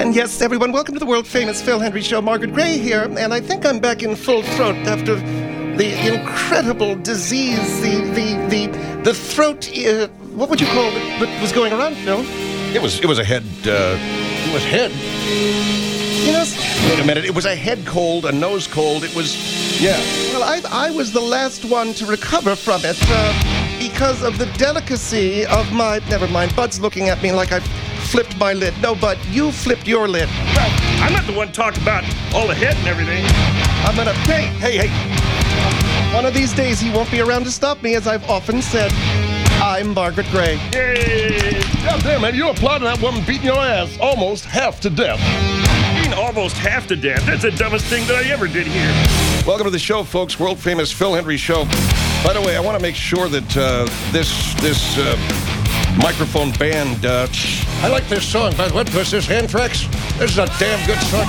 And yes, everyone, welcome to the world-famous Phil Hendrie Show. Margaret Gray here, and I think I'm back in full throat after the incredible disease, the throat, what would you call it, that was going around, Phil? It was a head, it was head. You know, Wait a minute, it was a head cold, a nose cold, it was, yeah. well, I was the last one to recover from it, because of the delicacy of my, never mind, Bud's looking at me like I flipped my lid. No, Bud, you flipped your lid. I'm not the one talking about all the head and everything. I'm gonna, hey. One of these days he won't be around to stop me, as I've often said. I'm Margaret Gray. Yay! God damn, man, you applauded that woman beating your ass almost half to death. Being almost half to death. That's the dumbest thing that I ever did here. Welcome to the show, folks, world-famous Phil Hendrie Show. By the way, I want to make sure that this microphone band, I like this song, but what was this, Anthrax? This is a damn good song.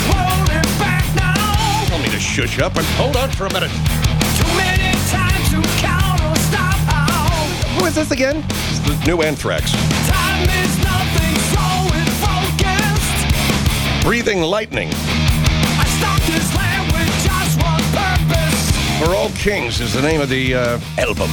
Tell me to shush up and hold on for a minute. Who is this again? It's the new Anthrax. Breathing Lightning. For All Kings is the name of the album.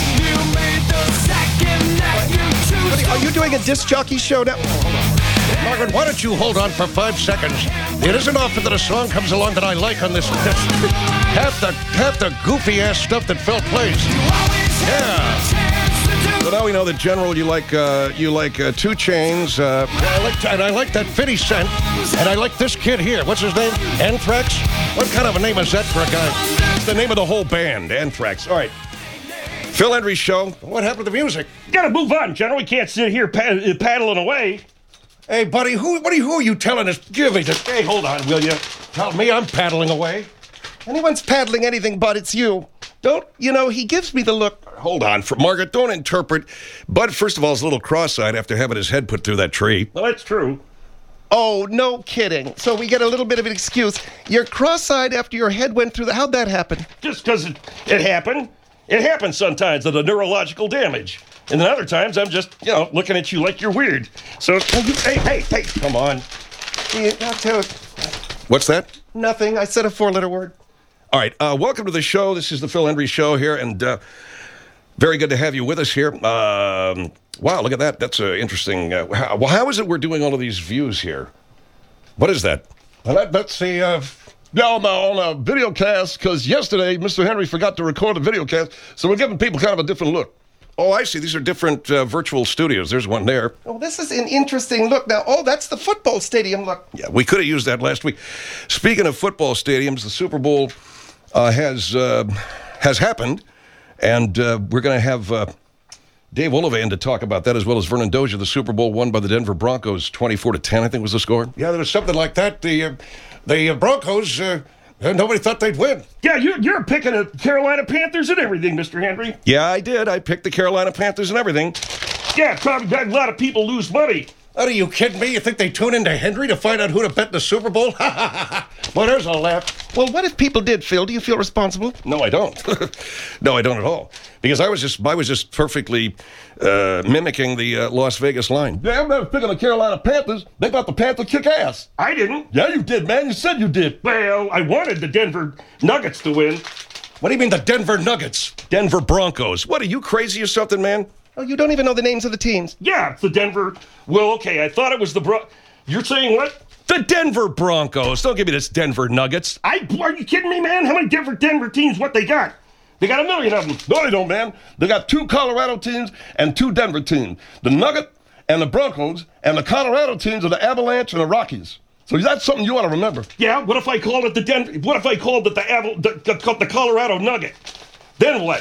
Are you doing a disc jockey show now? Margaret, why don't you hold on for 5 seconds? It isn't often that a song comes along that I like on this. half the goofy ass stuff that Phil plays. Yeah. So now we know that General, you like 2 Chainz. I like that 50 Cent, and I like this kid here. What's his name? Anthrax. What kind of a name is that for a guy? It's the name of the whole band, Anthrax. All right. Phil Hendrie Show. What happened to the music? Gotta move on, General. We can't sit here paddling away. Hey, buddy, who are you telling us? Give me this. Hey, hold on, will you? Tell me I'm paddling away. Anyone's paddling anything, Bud, it's you. He gives me the look. Hold on. Margaret, don't interpret. Bud, first of all, is a little cross-eyed after having his head put through that tree. Well, that's true. Oh, no kidding. So we get a little bit of an excuse. You're cross-eyed after your head went through how'd that happen? Just because it happened. It happens sometimes, the neurological damage. And then other times, I'm just, looking at you like you're weird. So, hey, come on. What's that? Nothing. I said a 4-letter word. All right. Welcome to the show. This is the Phil Hendrie Show here, and very good to have you with us here. Wow, look at that. That's interesting. How is it we're doing all of these views here? What is that? Well, that's the... on a video cast, because yesterday Mr. Hendrie forgot to record a video cast, so we're giving people kind of a different look. Oh, I see. These are different virtual studios. There's one there. Oh, this is an interesting look. Now, that's the football stadium look. Yeah, we could have used that last week. Speaking of football stadiums, the Super Bowl has happened, and we're going to have Dave Olivan to talk about that, as well as Vernon Dozier. The Super Bowl won by the Denver Broncos, 24-10, I think was the score. Yeah, there was something like that. The Broncos, nobody thought they'd win. Yeah, you're picking the Carolina Panthers and everything, Mr. Hendrie. Yeah, I did. I picked the Carolina Panthers and everything. Yeah, probably got a lot of people lose money. Are you kidding me? You think they tune into Hendrie to find out who to bet in the Super Bowl? Well, there's a laugh. Well, what if people did, Phil? Do you feel responsible? No, I don't. No, I don't at all. Because I was just perfectly mimicking the Las Vegas line. Yeah, I'm picking the Carolina Panthers. They got the Panthers kick ass. I didn't. Yeah, you did, man. You said you did. Well, I wanted the Denver Nuggets to win. What do you mean the Denver Nuggets? Denver Broncos. What, are you crazy or something, man? Oh, you don't even know the names of the teams. Yeah, it's the Denver. Well, okay, I thought it was You're saying what? The Denver Broncos. Don't give me this Denver Nuggets. Are you kidding me, man? How many different Denver teams? What they got? They got 1 million of them. No, they don't, man. They got 2 Colorado teams and 2 Denver teams. The Nugget and the Broncos, and the Colorado teams are the Avalanche and the Rockies. So that's something you ought to remember. Yeah, what if I called it the Denver? What if I called it the Colorado Nugget? Then what?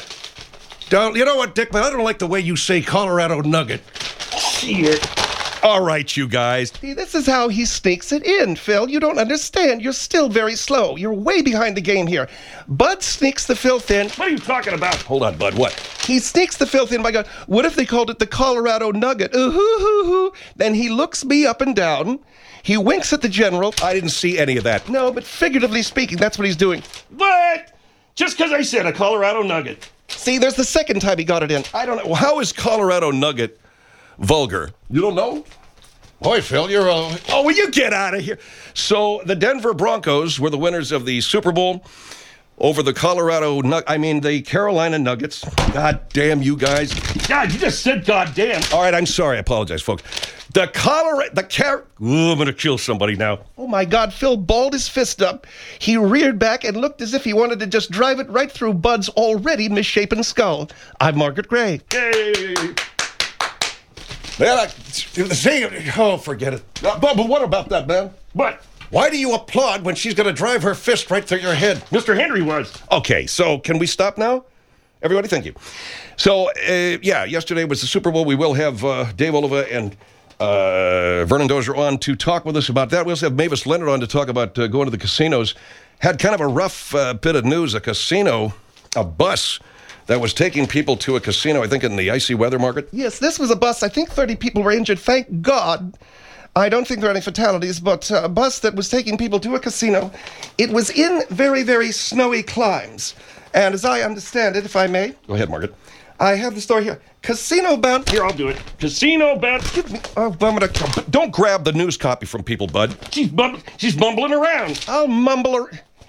You know what, Dick, but I don't like the way you say Colorado Nugget. Shit. All right, you guys. See, this is how he sneaks it in, Phil. You don't understand. You're still very slow. You're way behind the game here. Bud sneaks the filth in. What are you talking about? Hold on, Bud. What? He sneaks the filth in by going, what if they called it the Colorado Nugget? Ooh-hoo-hoo-hoo. Then he looks me up and down. He winks at the general. I didn't see any of that. No, but figuratively speaking, that's what he's doing. What? Just because I said a Colorado Nugget. See, there's the second time he got it in. I don't know. How is Colorado Nugget vulgar? You don't know? Boy, Phil, you're a... Oh, will you get out of here? So the Denver Broncos were the winners of the Super Bowl over the the Carolina Nuggets. God damn you guys. God, you just said God damn. All right, I'm sorry. I apologize, folks. I'm going to kill somebody now. Oh, my God, Phil balled his fist up. He reared back and looked as if he wanted to just drive it right through Bud's already misshapen skull. I'm Margaret Gray. Yay. Well, forget it. But what about that, man? But Why do you applaud when she's going to drive her fist right through your head? Mr. Henry was. Okay, so can we stop now? Everybody, thank you. So, yesterday was the Super Bowl. We will have Dave Oliva and Vernon Dozier on to talk with us about that. We also have Mavis Leonard on to talk about going to the casinos. Had kind of a rough bit of news. A bus that was taking people to a casino, I think in the icy weather market. Yes, this was a bus. I think 30 people were injured. Thank God. I don't think there are any fatalities, but a bus that was taking people to a casino. It was in very, very snowy climes. And as I understand it, if I may. Go ahead, Margaret. I have the story here. Casino bound. Here, I'll do it. Casino bound. Give me. Oh, I'm gonna. Don't grab the news copy from people, bud. She's mumbling around. I'll mumble.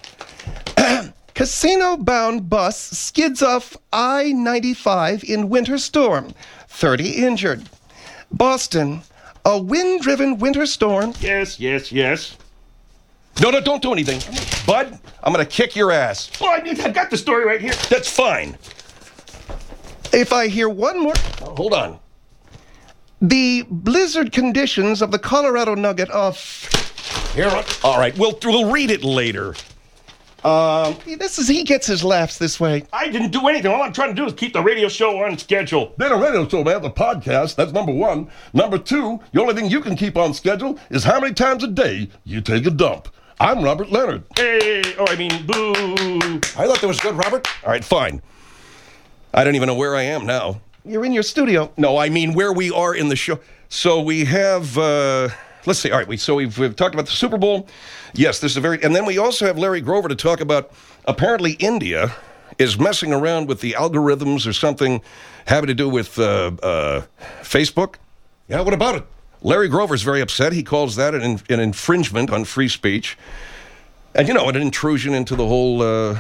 Casino-bound bus skids off I-95 in winter storm. 30 injured. Boston. A wind-driven winter storm. Yes. No, don't do anything. Bud, I'm going to kick your ass. Oh, I've got the story right here. That's fine. If I hear one more... Hold on. The blizzard conditions of the Colorado Nugget of... Here, all right, we'll read it later. He gets his laughs this way. I didn't do anything. All I'm trying to do is keep the radio show on schedule. Then a radio show, man, the podcast, that's number one. Number two, the only thing you can keep on schedule is how many times a day you take a dump. I'm Robert Leonard. Hey, boo. I thought that was good, Robert. All right, fine. I don't even know where I am now. You're in your studio. No, I mean where we are in the show. So we have, let's see. All right, we've talked about the Super Bowl. Yes, this is and then we also have Larry Grover to talk about, apparently India is messing around with the algorithms or something having to do with Facebook. Yeah, what about it? Larry Grover's very upset. He calls that an infringement on free speech. And, an intrusion into the whole...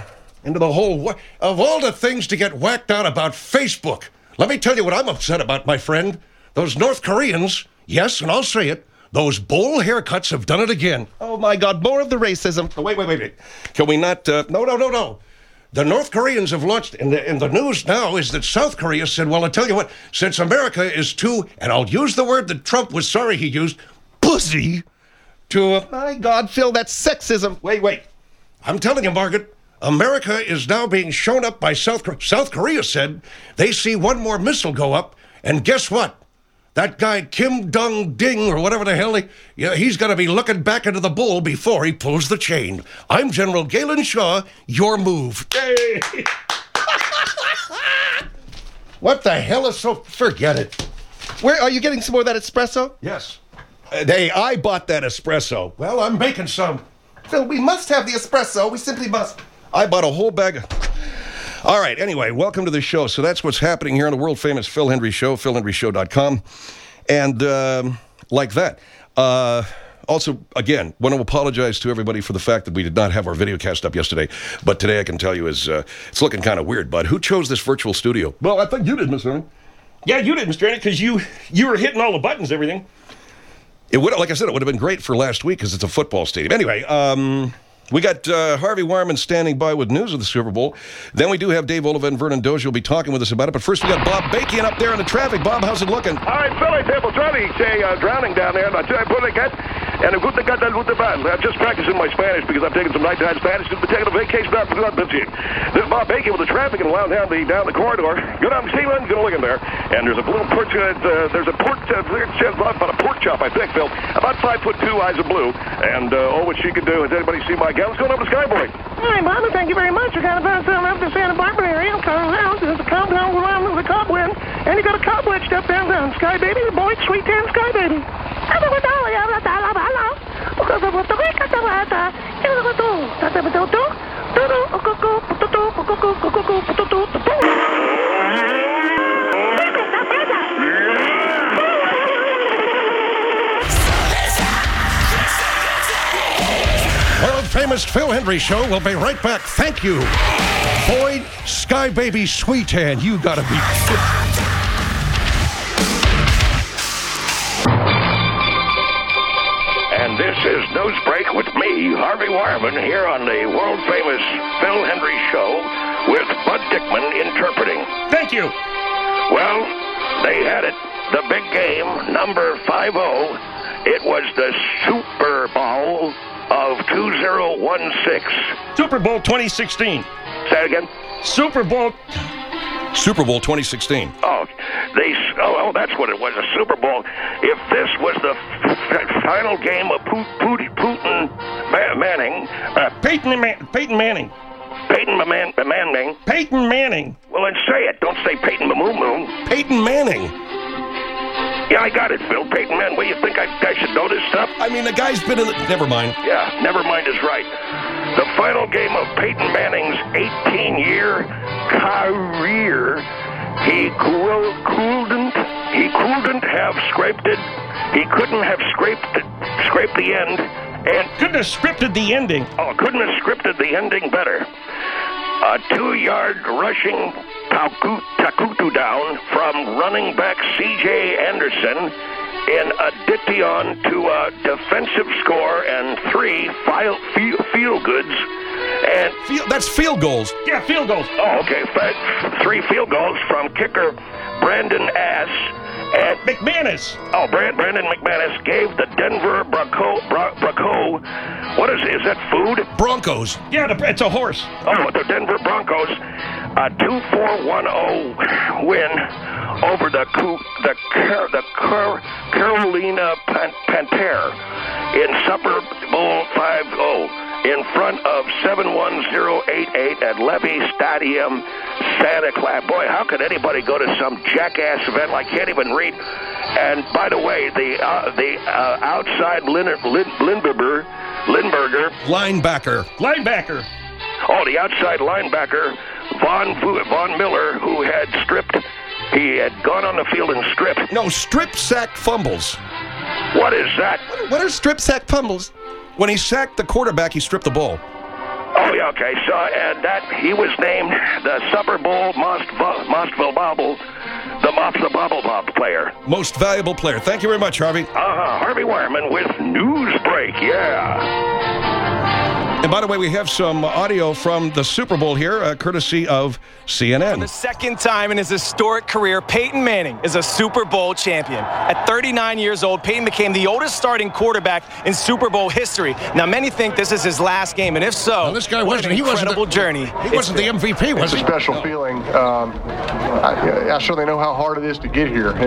Of all the things to get whacked out about Facebook, let me tell you what I'm upset about, my friend. Those North Koreans, yes, and I'll say it, those bowl haircuts have done it again. Oh, my God, more of the racism. Oh, wait. Can we not... No. The North Koreans have launched... And the news now is that South Korea said, well, I'll tell you what, since America is too... And I'll use the word that Trump was sorry he used, pussy, to... My God, Phil, that's sexism. Wait. I'm telling you, Margaret, America is now being shown up by South Korea. South Korea said they see one more missile go up, and guess what? That guy Kim Dong-ding, or whatever the hell he's going to be looking back into the bowl before he pulls the chain. I'm General Galen Shaw. Your move. Hey. What the hell is so... Forget it. Where are you getting some more of that espresso? Yes. I bought that espresso. Well, I'm making some. Phil, we must have the espresso. We simply must. I bought a whole bag of... All right, anyway, welcome to the show. So that's what's happening here on the world-famous Phil Hendry Show, philhendryshow.com. And like that. Also, again, want to apologize to everybody for the fact that we did not have our video cast up yesterday. But today I can tell you it's looking kind of weird, bud. Who chose this virtual studio? Well, I think you did, Mr. Ernie. Yeah, you did, Mr. Ernie, because you were hitting all the buttons, everything. It would, like I said, it would have been great for last week because it's a football stadium. Anyway, we got Harvey Wireman standing by with news of the Super Bowl. Then we do have Dave Oliva and Vernon Dozier will be talking with us about it. But first we got Bob Bakian up there in the traffic. Bob, how's it looking? All right, Philly, people trying to drowning down there. And I'm just practicing my Spanish because I'm taking some nighttime Spanish. I've been taking a vacation out for This is Bob Bakian with the traffic and down the corridor. Go down Sealand, go look in there. And there's a little pork, there's a pork, about a pork chop, I think, Phil. About 5'2", eyes of blue. And what she can do. Has anybody seen my gal? Let's go over to Skyboy. Hi, Mama. Thank you very much. We're kind of bouncing up the Santa Barbara area. I'm coming around. There's a compound around with a cobweb. And you got a cobweb step down. Sky Baby, the boy, sweet tan Sky Baby. world-famous Phil Hendry Show. We'll be right back. Thank you. Boyd, Sky Baby Sweetan, you gotta be... And this is Newsbreak with me, Harvey Wireman, here on the world-famous Phil Hendry Show with Bud Dickman interpreting. Thank you. Well, they had it. The big game, number 50. It was the Super Bowl of 2016. Super Bowl 2016. Say it again. Super Bowl 2016. Oh, that's what it was, a Super Bowl. If this was the final game of Putin Manning. Peyton Manning. Peyton Manning. Well, then say it. Don't say Peyton Mamoon. Peyton Manning. Yeah, I got it, Phil. Peyton Manning. What do you think? I should know this stuff? I mean, the guy's been in the... Never mind. Yeah, never mind is right. The final game of Peyton Manning's 18-year career, he couldn't have scraped it. He couldn't have scraped the end. And couldn't have scripted the ending. Oh, couldn't have scripted the ending better. A 2-yard rushing Takutu down from running back C.J. Anderson in addition to a defensive score and 3 field goods. And that's field goals. Yeah, field goals. Oh, okay. 3 field goals from kicker Brandon Ass. And McManus. Oh, Brandon McManus gave the Denver Bronco. What is that food? Broncos. Yeah, it's a horse. Oh, the Denver Broncos, a 2-4-1-0 win over the Carolina Panther in Super Bowl 50 in front of 71088 at Levy Stadium, Santa Clara. Boy, how could anybody go to some jackass event? I can't even read. And by the way, the outside Lindberger. Linebacker. Oh, the outside linebacker, Von Miller, who had stripped. He had gone on the field and stripped. No, strip sack fumbles. What is that? What are strip sack fumbles? When he sacked the quarterback, he stripped the ball. Oh, yeah, okay. So, and that he was named the Super Bowl Mostville Bobble, the Bobble player. Most valuable player. Thank you very much, Harvey. Harvey Wireman with Newsbreak, yeah. And by the way, we have some audio from the Super Bowl here, courtesy of CNN. For the second time in his historic career, Peyton Manning is a Super Bowl champion. At 39 years old, Peyton became the oldest starting quarterback in Super Bowl history. Now, many think this is his last game, and if so, well, this guy wasn't. He wasn't incredible journey. He wasn't the MVP, was he? It's a special feeling. I certainly know how hard it is to get here.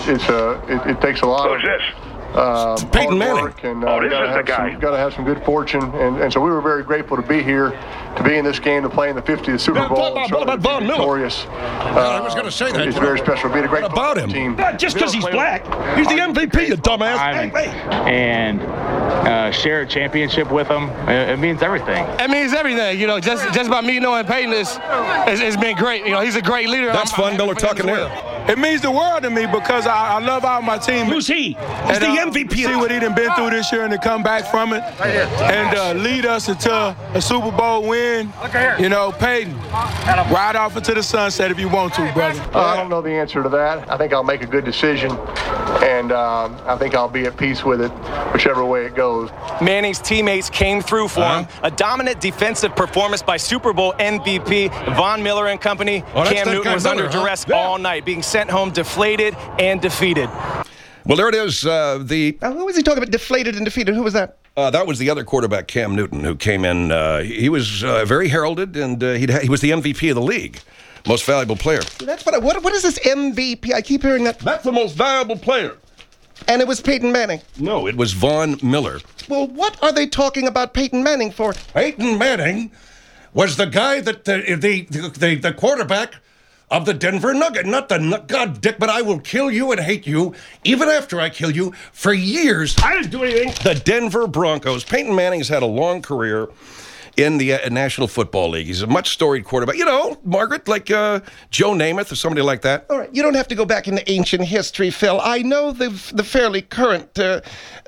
It takes a lot. Who's this? Peyton Manning. This is the guy. Got to have some good fortune, and so we were very grateful to be here, to be in this game, to play in the 50th Super Bowl. What about Von Miller? Victorious. I was going to say that. It's very special. Beat a great about him? team. Not just because he's black. He's the MVP, you dumbass. And share a championship with him. It means everything. It means everything. You know, just about me knowing Peyton it's been great. You know, he's a great leader. That's Von Miller talking there. It means the world to me because I love all my team. Who's he? He's the MVP. See what he done been through this year and to come back from it and lead us into a Super Bowl win. You know, Peyton, ride off into the sunset if you want to, brother. I don't know the answer to that. I think I'll make a good decision, and I think I'll be at peace with it, whichever way it goes. Manning's teammates came through for him. A dominant defensive performance by Super Bowl MVP Von Miller and company. Cam Newton was under duress all night, being sent home deflated and defeated. Well, there it is. Who was he talking about? Deflated and defeated. Who was that? That was the other quarterback, Cam Newton, who came in. He was very heralded, and he was the MVP of the league, most valuable player. That's what is this MVP? I keep hearing that. That's the most valuable player. And it was Peyton Manning. No, it was Von Miller. Well, what are they talking about Peyton Manning for? Peyton Manning was the guy that the quarterback of the Denver Nugget, not the God, Dick, but I will kill you and hate you, even after I kill you, for years. I didn't do anything. The Denver Broncos. Peyton Manning's had a long career in the National Football League. He's a much storied quarterback. You know, Margaret, like Joe Namath or somebody like that. All right, you don't have to go back into ancient history, Phil. I know the fairly current, the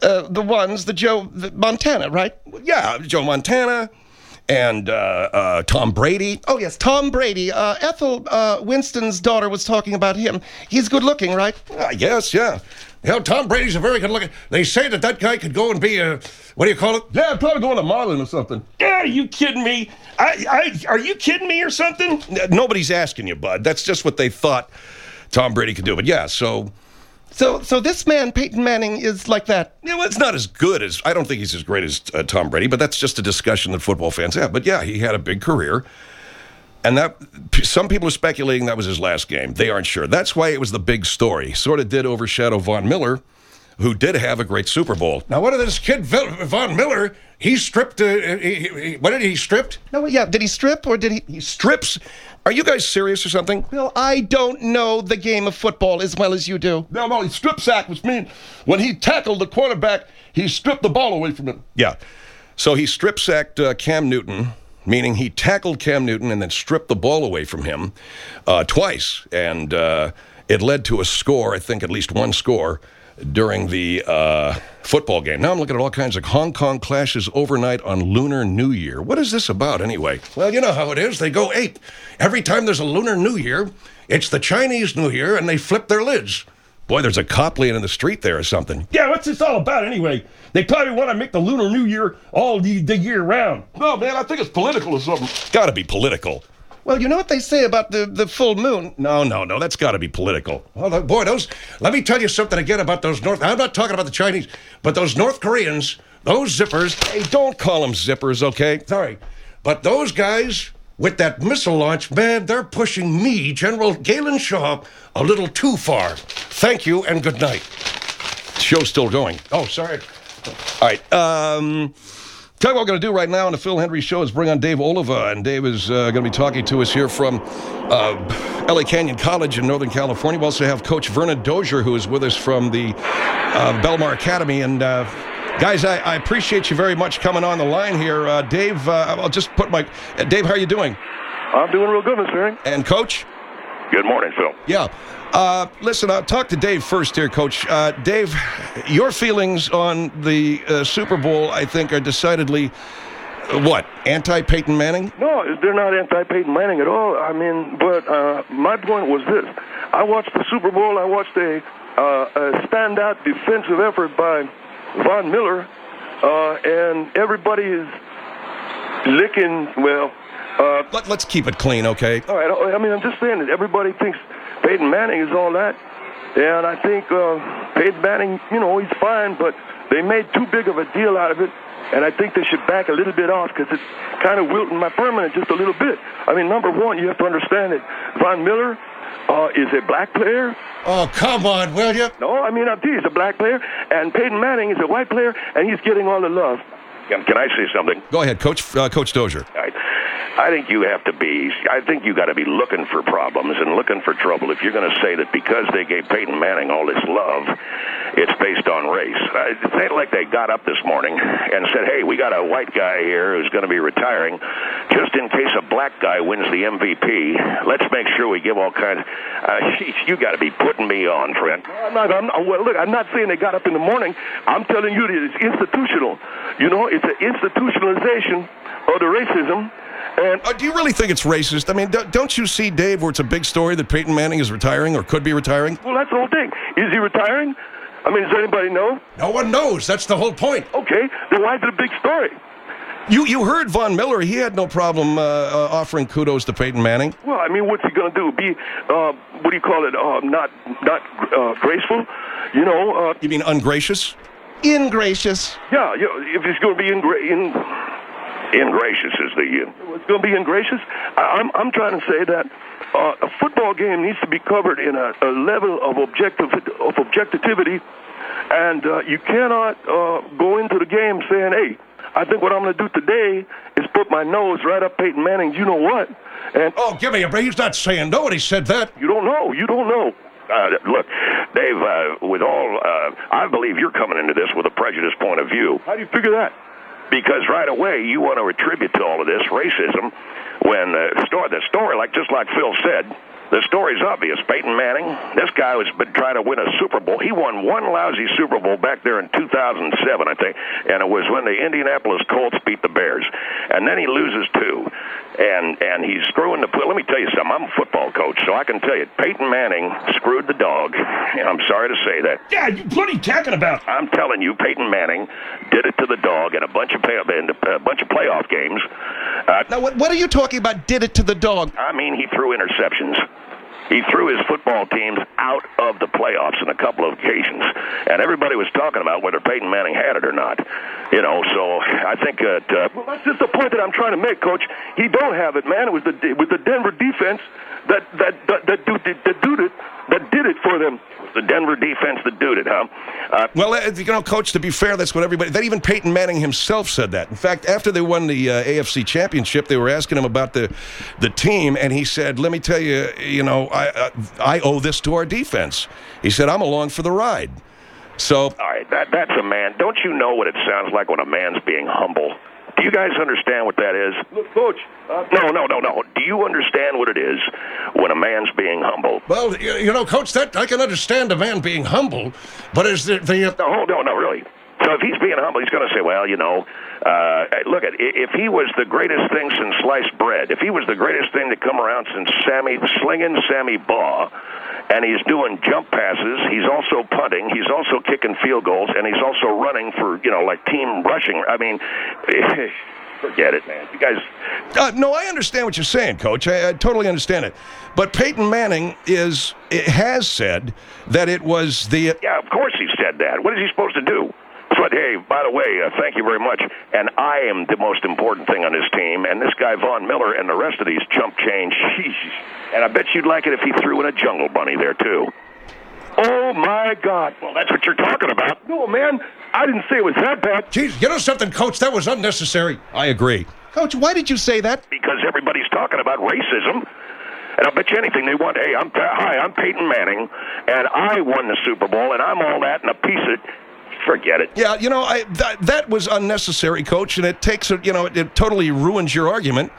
Montana, right? Yeah, Joe Montana and Tom Brady. Oh, yes, Tom Brady. Ethel Winston's daughter was talking about him. He's good looking, right? Yes, yeah. You know, Tom Brady's a very good looking. They say that guy could go and be a, what do you call it? Yeah, probably going to modeling or something. Yeah, are you kidding me? Are you kidding me or something? Nobody's asking you, bud. That's just what they thought Tom Brady could do. But yeah, so this man, Peyton Manning, is like that. Yeah, well, it's not as good as, I don't think he's as great as Tom Brady, but that's just a discussion that football fans have. But yeah, he had a big career. And that some people are speculating that was his last game. They aren't sure. That's why it was the big story. Sort of did overshadow Von Miller, who did have a great Super Bowl. Now, what did this kid, Von Miller, he stripped, what did he stripped? No, yeah, did he strip or did he? He strips? Are you guys serious or something? Well, I don't know the game of football as well as you do. No, he strip sack, which means when he tackled the quarterback, he stripped the ball away from him. Yeah. So he strip sacked Cam Newton, meaning he tackled Cam Newton and then stripped the ball away from him twice. And it led to a score, I think at least one score, during the football game. Now I'm looking at all kinds of Hong Kong clashes overnight on Lunar New Year. What is this about anyway? Well, you know how it is. They go ape. Every time there's a Lunar New Year, it's the Chinese New Year, and they flip their lids. Boy, there's a cop laying in the street there or something. Yeah, what's this all about anyway? They probably want to make the Lunar New Year all the year round. No, man, I think it's political or something. Got to be political. Well, you know what they say about the full moon? No, that's got to be political. Well, boy, let me tell you something again about those I'm not talking about the Chinese, but those North Koreans, those zippers, hey, don't call them zippers, okay? Sorry. But those guys with that missile launch, man, they're pushing me, General Galen Shaw, a little too far. Thank you and good night. Show's still going. Oh, sorry. All right. Tell you what we're going to do right now on the Phil Hendrie Show is bring on Dave Oliva, and Dave is going to be talking to us here from LA Canyon College in Northern California. We also have Coach Vernon Dozier, who is with us from the Belmar Academy. And guys, I appreciate you very much coming on the line here. Dave, I'll just put my... Dave, how are you doing? I'm doing real good, Mr. Herring. And Coach? Good morning, Phil. Yeah. Listen, I'll talk to Dave first here, Coach. Dave, your feelings on the Super Bowl, I think, are decidedly, what, anti-Peyton Manning? No, they're not anti-Peyton Manning at all. I mean, but my point was this. I watched the Super Bowl. I watched a standout defensive effort by Von Miller, and everybody is licking, well... Let's keep it clean, okay? All right. I mean, I'm just saying that everybody thinks Peyton Manning is all that. And I think Peyton Manning, you know, he's fine, but they made too big of a deal out of it. And I think they should back a little bit off because it's kind of wilting my permanent just a little bit. I mean, number one, you have to understand that Von Miller is a black player. Oh, come on, will you? No, I mean, he's a black player. And Peyton Manning is a white player, and he's getting all the love. Can I say something? Go ahead, Coach Dozier. All right. I think you got to be looking for problems and looking for trouble if you're going to say that because they gave Peyton Manning all this love, it's based on race. It's not like they got up this morning and said, hey, we got a white guy here who's going to be retiring. Just in case a black guy wins the MVP, let's make sure we give all kinds. You got to be putting me on, Trent. I'm not saying they got up in the morning. I'm telling you that it's institutional. You know, it's an institutionalization of the racism. And do you really think it's racist? I mean, don't you see, Dave, where it's a big story that Peyton Manning is retiring or could be retiring? Well, that's the whole thing. Is he retiring? I mean, does anybody know? No one knows. That's the whole point. Okay, then why is it a big story? You heard Von Miller. He had no problem offering kudos to Peyton Manning. Well, I mean, what's he going to do? Be, what do you call it, not graceful? You know. You mean ungracious? Ingracious. Yeah, if he's going to be ingracious is it's going to be ingracious. I'm trying to say that a football game needs to be covered in a level of objectivity, and you cannot go into the game saying, hey, I think what I'm going to do today is put my nose right up Peyton Manning. You know what? And give me a break. He's not saying nobody said that. You don't know. Look, Dave, with all, I believe you're coming into this with a prejudiced point of view. How do you figure that? because right away you want to attribute to all of this racism when the story, just like Phil said, the story's obvious. Peyton Manning, this guy has been trying to win a Super Bowl. He won one lousy Super Bowl back there in 2007, I think, and it was when the Indianapolis Colts beat the Bears. And then he loses two, and he's screwing the – let me tell you something. I'm a football coach, so I can tell you, Peyton Manning screwed the dog. I'm sorry to say that. Yeah, what are you talking about? I'm telling you, Peyton Manning did it to the dog in a bunch of playoff games. Now, what are you talking about, did it to the dog? I mean, he threw interceptions. He threw his football teams out of the playoffs on a couple of occasions, and everybody was talking about whether Peyton Manning had it or not. You know, so I think that. Well, that's just the point that I'm trying to make, Coach. He don't have it, man. It was the Denver defense that did it for them. The Denver defense that did it, huh? Well, Coach, to be fair, that's what everybody... That even Peyton Manning himself said that. In fact, after they won the AFC Championship, they were asking him about the team, and he said, let me tell you, I owe this to our defense. He said, I'm along for the ride. So... All right, that's a man. Don't you know what it sounds like when a man's being humble? Do you guys understand what that is? Look, Coach. No. Do you understand what it is when a man's being humble? Well, Coach, that I can understand a man being humble, but is the No, really. So if he's being humble, he's going to say, well, look, if he was the greatest thing since sliced bread, if he was the greatest thing to come around since slinging Sammy Baugh, and he's doing jump passes, he's also punting, he's also kicking field goals, and he's also running for, like team rushing. I mean, forget it, man. You guys... No, I understand what you're saying, Coach. I totally understand it. But Peyton Manning has said that it was the... Yeah, of course he said that. What is he supposed to do? But, hey, by the way, thank you very much. And I am the most important thing on this team. And this guy, Von Miller, and the rest of these chump change. And I bet you'd like it if he threw in a jungle bunny there, too. Oh, my God. Well, that's what you're talking about. No, man, I didn't say it was that bad. Jeez, you know something, Coach? That was unnecessary. I agree. Coach, why did you say that? Because everybody's talking about racism. And I'll bet you anything they want, hey, I'm Peyton Manning, and I won the Super Bowl, and I'm all that and a piece of... Forget it. Yeah, that was unnecessary, Coach, and it takes it totally ruins your argument.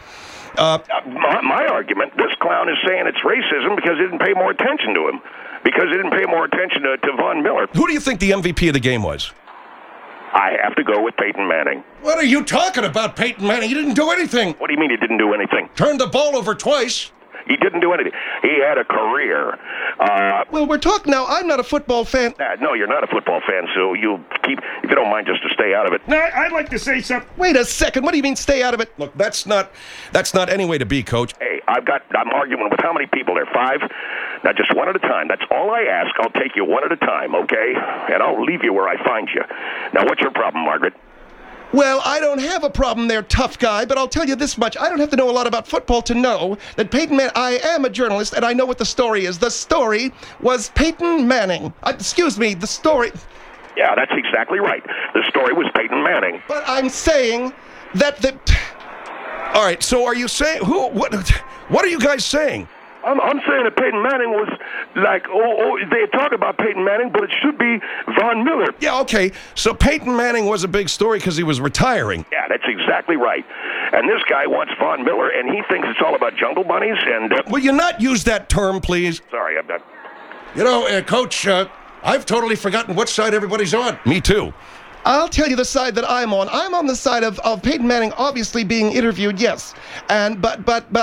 My argument, this clown is saying it's racism because he didn't pay more attention to him, because he didn't pay more attention to Von Miller. Who do you think the MVP of the game was? I have to go with Peyton Manning. What are you talking about, Peyton Manning? He didn't do anything. What do you mean he didn't do anything? Turned the ball over twice. He didn't do anything. He had a career. Well, we're talking now. I'm not a football fan. No, you're not a football fan, so you keep, if you don't mind, just to stay out of it. No, I'd like to say something. Wait a second. What do you mean, stay out of it? Look, that's not any way to be, Coach. Hey, I'm arguing with how many people there? 5? Now, just one at a time. That's all I ask. I'll take you one at a time, okay? And I'll leave you where I find you. Now, what's your problem, Margaret? Well, I don't have a problem there, tough guy, but I'll tell you this much. I don't have to know a lot about football to know that Peyton Manning... I am a journalist, and I know what the story is. The story was Peyton Manning. The story... Yeah, that's exactly right. The story was Peyton Manning. But I'm saying that the... All right, so are you saying... What are you guys saying? I'm saying that Peyton Manning was like, they talk about Peyton Manning, but it should be Von Miller. Yeah, okay. So Peyton Manning was a big story because he was retiring. Yeah, that's exactly right. And this guy wants Von Miller, and he thinks it's all about jungle bunnies, and... Will you not use that term, please? Sorry, I'm not... Coach, I've totally forgotten what side everybody's on. Me too. I'll tell you the side that I'm on. I'm on the side of Peyton Manning obviously being interviewed, yes. But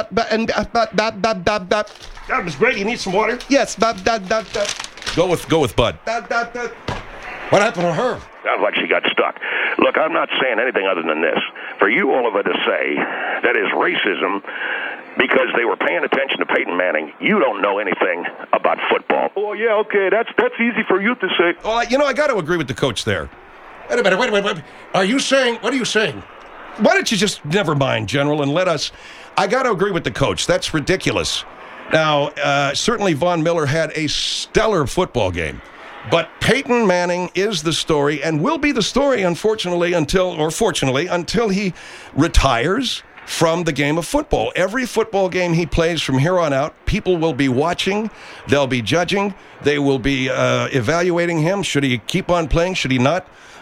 That was great. You need some water? Yes, Go with Bud. What happened to her? Sounds like she got stuck. Look, I'm not saying anything other than this. For you, Oliver, to say that is racism because they were paying attention to Peyton Manning, you don't know anything about football. Oh, yeah, okay. That's easy for you to say. Well, I got to agree with the coach there. Wait a minute. What are you saying? Why don't you just never mind, General, and let us... I got to agree with the coach. That's ridiculous. Now, certainly Von Miller had a stellar football game. But Peyton Manning is the story and will be the story, fortunately, until he retires from the game of football. Every football game he plays from here on out, people will be watching. They'll be judging. They will be evaluating him. Should he keep on playing? Should he not?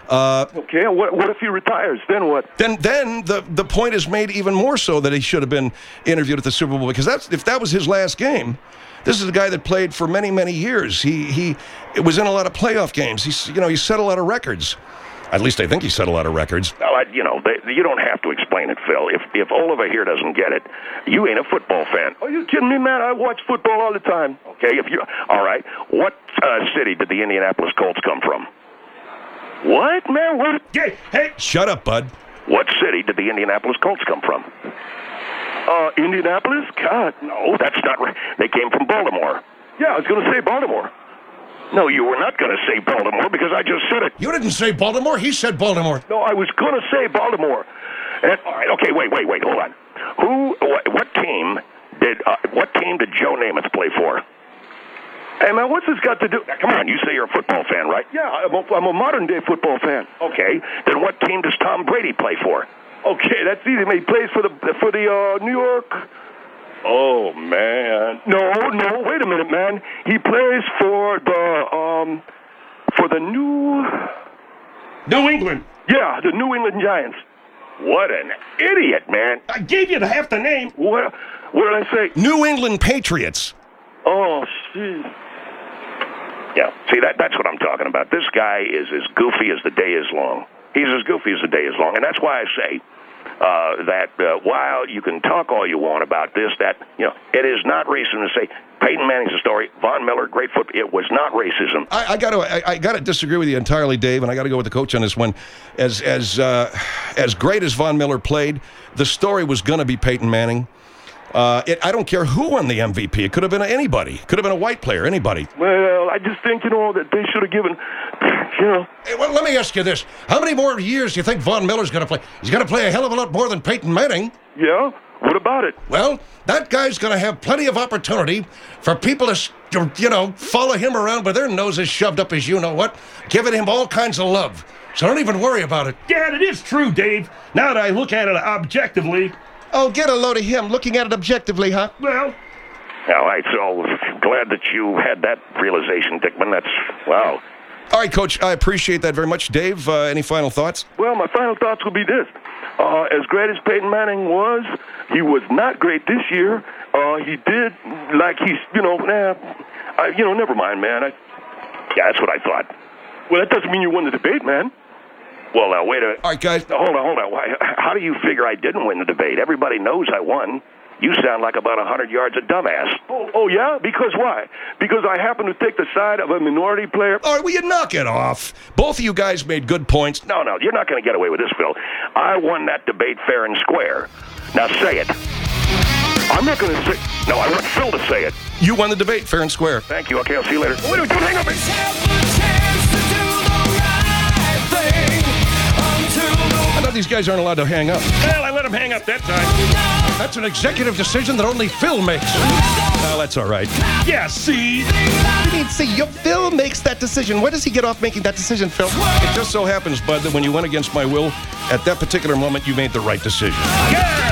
Okay, what if he retires? Then what? Then the point is made even more so that he should have been interviewed at the Super Bowl, because if that was his last game. This is a guy that played for many, many years. He was in a lot of playoff games. He set a lot of records. At least I think he set a lot of records. Well, you don't have to explain it, Phil. If Oliver here doesn't get it, you ain't a football fan. Are you kidding me, man? I watch football all the time. Okay, all right. What city did the Indianapolis Colts come from? What, man? What? Hey, shut up, bud. What city did the Indianapolis Colts come from? Indianapolis? God, no, that's not right. They came from Baltimore. Yeah, I was going to say Baltimore. No, you were not going to say Baltimore because I just said it. You didn't say Baltimore. He said Baltimore. No, I was going to say Baltimore. And, all right, okay, wait, hold on. What team did Joe Namath play for? Hey, man, what's this got to do? Come on, you say you're a football fan, right? Yeah, I'm a modern-day football fan. Okay, then what team does Tom Brady play for? Okay, that's easy. He plays for the New York. Oh man, no, wait a minute, man. He plays for the New England. Yeah, the New England Giants. What an idiot, man! I gave you half the name. What did I say? New England Patriots. Oh, jeez. Yeah, see that's what I'm talking about. This guy is as goofy as the day is long. He's as goofy as the day is long, and that's why I say. That while you can talk all you want about this, it is not racism to say Peyton Manning's a story. Von Miller, great football. It was not racism. I got to disagree with you entirely, Dave, and I got to go with the coach on this one. As great as Von Miller played, the story was going to be Peyton Manning. I don't care who won the MVP. It could have been anybody. Could have been a white player, anybody. Well, I just think, that they should have given, Hey, well, let me ask you this. How many more years do you think Von Miller's going to play? He's going to play a hell of a lot more than Peyton Manning. Yeah? What about it? Well, that guy's going to have plenty of opportunity for people to, follow him around with their noses shoved up his you-know-what, giving him all kinds of love. So don't even worry about it. Yeah, it is true, Dave. Now that I look at it objectively. Oh, get a load of him looking at it objectively, huh? Well. All right, so glad that you had that realization, Dickman. That's, wow. All right, Coach, I appreciate that very much. Dave, any final thoughts? Well, my final thoughts will be this. As great as Peyton Manning was, he was not great this year. He did, never mind, man. Yeah, that's what I thought. Well, that doesn't mean you won the debate, man. Well, now, wait a minute. All right, guys. Now, hold on. How do you figure I didn't win the debate? Everybody knows I won. You sound like about 100 yards of dumbass. Oh, yeah? Because why? Because I happen to take the side of a minority player? All right, will you knock it off? Both of you guys made good points. No, you're not going to get away with this, Phil. I won that debate fair and square. Now say it. I'm not going to say... No, I want Phil to say it. You won the debate fair and square. Thank you. Okay, I'll see you later. Wait, don't hang up. I thought these guys aren't allowed to hang up. Well, I let him hang up that time. That's an executive decision that only Phil makes. Well, that's all right. Yeah, see? You mean, Phil makes that decision. Where does he get off making that decision, Phil? It just so happens, Bud, that when you went against my will, at that particular moment, you made the right decision. Yeah!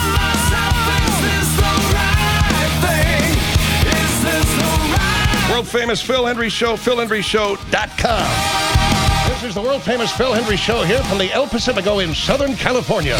World-famous Phil Hendrie Show, PhilHendrieShow.com. This is the world-famous Phil Hendrie Show here from the El Pacifico in Southern California.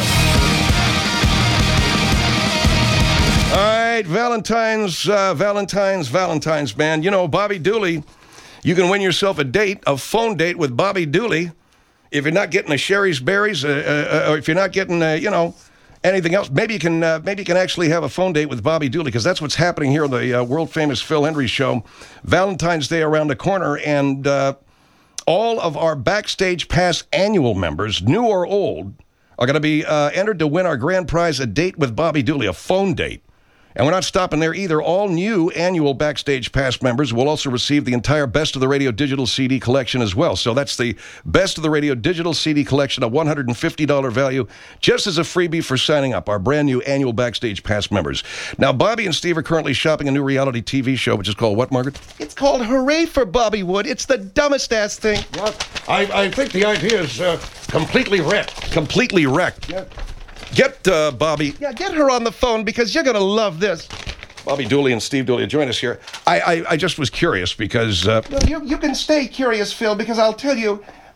All right, Valentine's, man. Bobby Dooley, you can win yourself a phone date with Bobby Dooley. If you're not getting a Sherry's Berries, or if you're not getting, anything else, maybe you can actually have a phone date with Bobby Dooley, because that's what's happening here on the world-famous Phil Hendrie Show. Valentine's Day around the corner, and all of our Backstage Pass annual members, new or old, are going to be entered to win our grand prize, a date with Bobby Dooley, a phone date. And we're not stopping there either. All new annual Backstage Pass members will also receive the entire Best of the Radio digital CD collection as well. So that's the Best of the Radio digital CD collection, a $150 value, just as a freebie for signing up, our brand new annual Backstage Pass members. Now, Bobby and Steve are currently shopping a new reality TV show, which is called what, Margaret? It's called Hooray for Bobby Wood. It's the dumbest ass thing. What? I think the idea is completely wrecked. Completely wrecked. Yeah. Get Bobby. Yeah, get her on the phone, because you're going to love this. Bobby Dooley and Steve Dooley join us here. I just was curious because... Well, you can stay curious, Phil, because I'll tell you,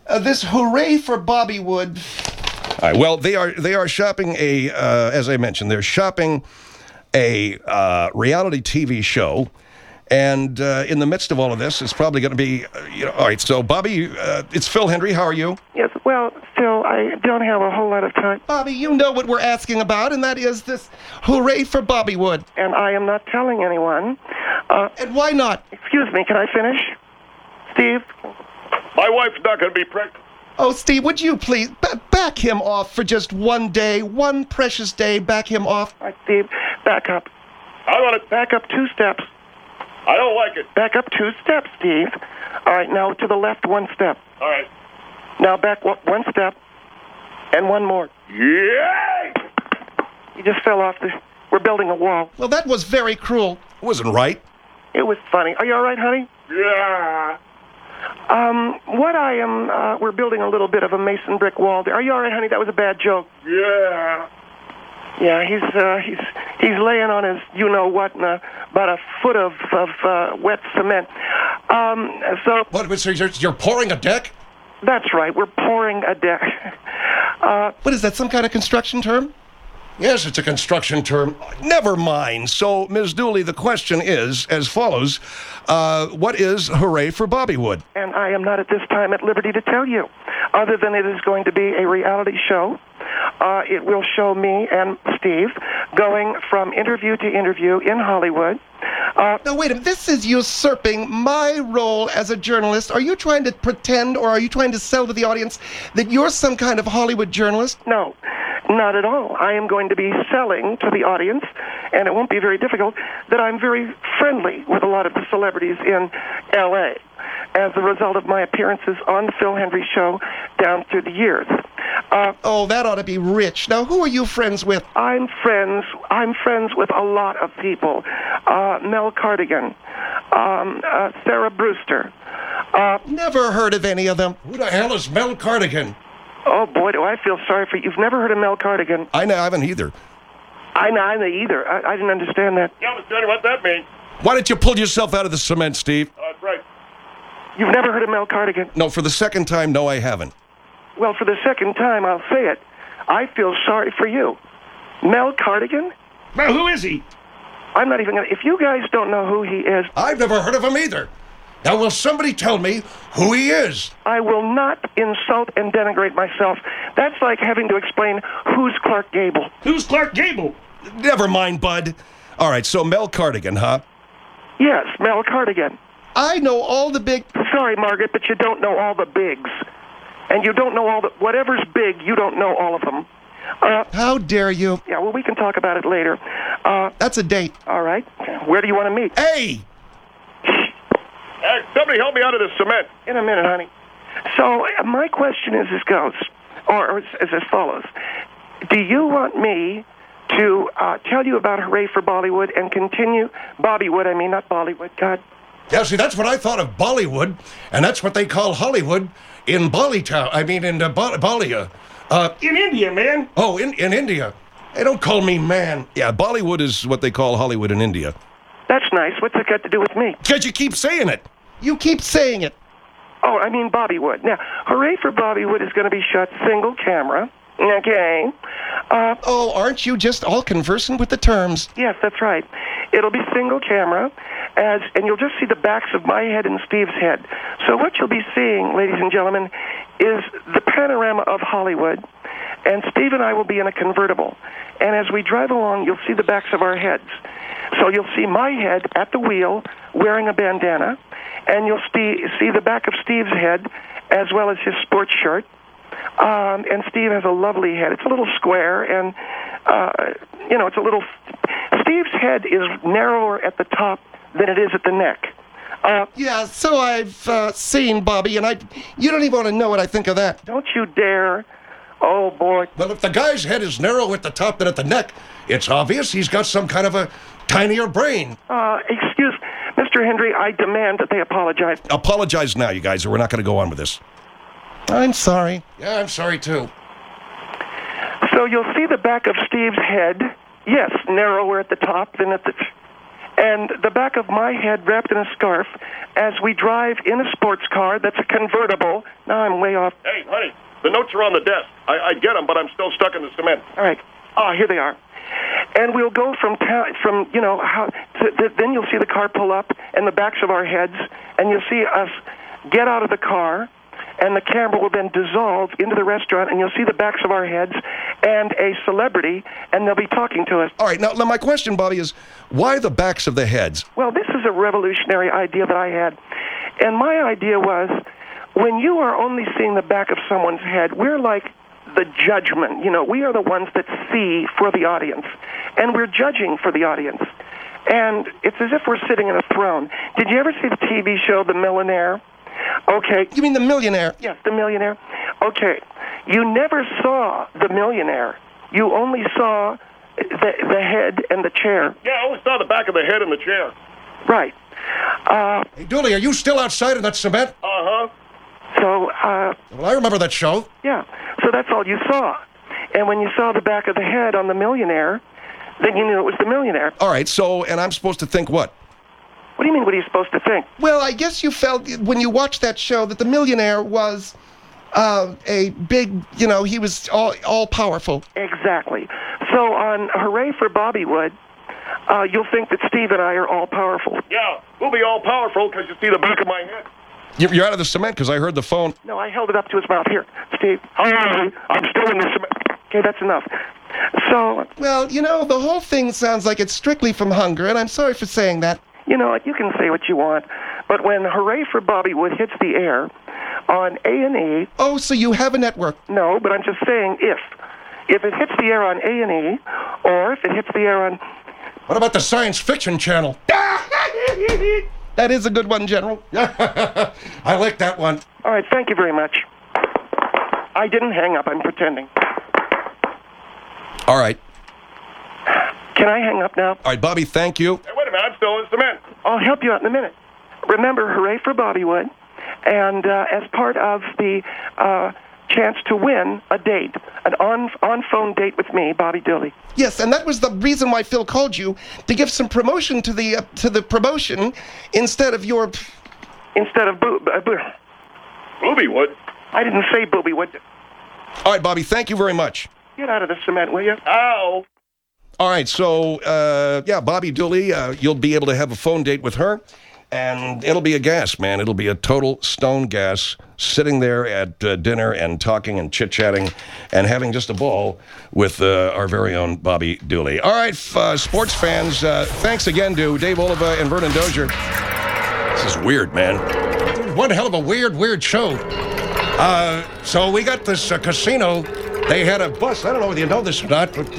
This hooray for Bollywood. All right, well, they are shopping as I mentioned, they're shopping a reality TV show. And in the midst of all of this, it's probably going to be, all right, so Bobby, it's Phil Hendry. How are you? Yes, well, Phil, I don't have a whole lot of time. Bobby, you know what we're asking about, and that is this hooray for Bollywood. And I am not telling anyone. And why not? Excuse me, can I finish? Steve? My wife's not going to be pregnant. Oh, Steve, would you please back him off for just one day, one precious day, back him off? All right, Steve, back up. I want to Back up 2 steps. I don't like it. Back up 2 steps, Steve. All right, now to the left 1 step. All right. Now back 1 step. And 1 more. Yay! You just fell off the... We're building a wall. Well, that was very cruel. It wasn't right. It was funny. Are you all right, honey? Yeah. We're building a little bit of a mason brick wall there. Are you all right, honey? That was a bad joke. Yeah. Yeah, he's laying on his you-know-what in about a foot of wet cement. What, so you're pouring a deck? That's right, we're pouring a deck. What is that, some kind of construction term? Yes, it's a construction term. Never mind. So, Ms. Dooley, the question is as follows. What is hooray for Bollywood? And I am not at this time at liberty to tell you, other than it is going to be a reality show. It will show me and Steve going from interview to interview in Hollywood. Now, wait a minute. This is usurping my role as a journalist. Are you trying to pretend, or are you trying to sell to the audience that you're some kind of Hollywood journalist? No, not at all. I am going to be selling to the audience, and it won't be very difficult, that I'm very friendly with a lot of the celebrities in L.A. as a result of my appearances on the Phil Hendry Show down through the years. That ought to be rich. Now, who are you friends with? I'm friends with a lot of people. Mel Cardigan, Sarah Brewster. Never heard of any of them. Who the hell is Mel Cardigan? Oh, boy, do I feel sorry for you. You've never heard of Mel Cardigan? I haven't either. I haven't either. I didn't understand that. Yeah, Mr. Hendry, what that means? Why don't you pull yourself out of the cement, Steve? That's right. You've never heard of Mel Cardigan? No, for the second time, no, I haven't. Well, for the second time, I'll say it. I feel sorry for you. Mel Cardigan? Well, who is he? I'm not even going to... If you guys don't know who he is... I've never heard of him either. Now, will somebody tell me who he is? I will not insult and denigrate myself. That's like having to explain who's Clark Gable. Who's Clark Gable? Never mind, bud. All right, so Mel Cardigan, huh? Yes, Mel Cardigan. I know all the big... Sorry, Margaret, but you don't know all the bigs. And you don't know all the... Whatever's big, you don't know all of them. How dare you? Yeah, well, we can talk about it later. That's a date. All right. Where do you want to meet? Hey! Hey, somebody help me out of this cement. In a minute, honey. So, my question is as goes, or is as follows. Do you want me to tell you about Hooray for Bollywood and continue... Bobbywood, I mean, not Bollywood, God. Yeah, see, that's what I thought of Bollywood, and that's what they call Hollywood in Bali town. I mean, in Bali. In India, man. Oh, in India. Hey, don't call me man. Yeah, Bollywood is what they call Hollywood in India. That's nice. What's it got to do with me? Because you keep saying it. You keep saying it. Oh, I mean Bobbywood. Now, Hooray for Bobbywood is going to be shot single camera. Okay. Aren't you just all conversant with the terms? Yes, that's right. It'll be single camera, and you'll just see the backs of my head and Steve's head. So what you'll be seeing, ladies and gentlemen, is the panorama of Hollywood, and Steve and I will be in a convertible. And as we drive along, you'll see the backs of our heads. So you'll see my head at the wheel wearing a bandana, and you'll see the back of Steve's head as well as his sports shirt. And Steve has a lovely head. It's a little square, and, it's a little... Steve's head is narrower at the top than it is at the neck. Yeah, so I've seen, Bobby, and you don't even want to know what I think of that. Don't you dare. Oh, boy. Well, if the guy's head is narrower at the top than at the neck, it's obvious he's got some kind of a tinier brain. Excuse Mr. Hendry, I demand that they apologize. Apologize now, you guys, or we're not going to go on with this. I'm sorry. Yeah, I'm sorry, too. So you'll see the back of Steve's head, yes, narrower at the top than at the... and the back of my head wrapped in a scarf as we drive in a sports car that's a convertible. Now I'm way off. Hey, honey, the notes are on the desk. I get them, but I'm still stuck in the cement. All right. Oh, here they are. And we'll go from you know, then you'll see the car pull up and the backs of our heads, and you'll see us get out of the car, and the camera will then dissolve into the restaurant, and you'll see the backs of our heads and a celebrity, and they'll be talking to us. All right, now my question, Bobby, is why the backs of the heads? Well, this is a revolutionary idea that I had. And my idea was, when you are only seeing the back of someone's head, we're like the judgment. You know, we are the ones that see for the audience, and we're judging for the audience. And it's as if we're sitting in a throne. Did you ever see the TV show The Millionaire? Okay. You mean The Millionaire? Yes, The Millionaire. Okay. You never saw The Millionaire. You only saw the head and the chair. Yeah, I only saw the back of the head and the chair. Right. Hey, Dooley, are you still outside in that cement? Uh-huh. So, Well, I remember that show. yeah. So that's all you saw. And when you saw the back of the head on The Millionaire, then you knew it was The Millionaire. All right, so, and I'm supposed to think what? What do you mean, what are you supposed to think? Well, I guess you felt when you watched that show that The Millionaire was a big, you know, he was all powerful. Exactly. So on Hooray for Bobbywood, you'll think that Steve and I are all powerful. Yeah, we'll be all powerful because you see the back of my head. You're out of the cement because I heard the phone. No, I held it up to his mouth. Here, Steve. I'm still in the cement. Okay, that's enough. So, Well, you know, the whole thing sounds like it's strictly from hunger, and I'm sorry for saying that. you know what, you can say what you want, but when Hooray for Bobbywood hits the air on A&E... Oh, so you have a network? No, but I'm just saying if. If it hits the air on A&E, or if it hits the air on... What about the Science Fiction Channel? That is a good one, General. I like that one. All right, thank you very much. I didn't hang up, I'm pretending. All right. Can I hang up now? All right, Bobby, thank you. Hey, wait a minute, I'm still in cement. I'll help you out in a minute. Remember, Hooray for Bobbywood, and as part of the chance to win a date, an on-phone date with me, Bobby Dooley. Yes, and that was the reason why Phil called you, to give some promotion to the promotion instead of your... Instead of Boobywood? I didn't say Boobywood. All right, Bobby, thank you very much. Get out of the cement, will you? Ow! All right, so, yeah, Bobby Dooley, you'll be able to have a phone date with her, and it'll be a gas, man. It'll be a total stone gas, sitting there at dinner and talking and chit-chatting and having just a ball with our very own Bobby Dooley. All right, sports fans, thanks again to Dave Oliva and Vernon Dozier. This is weird, man. One hell of a weird show. So we got this casino. They had a bus. I don't know whether you know this or not, but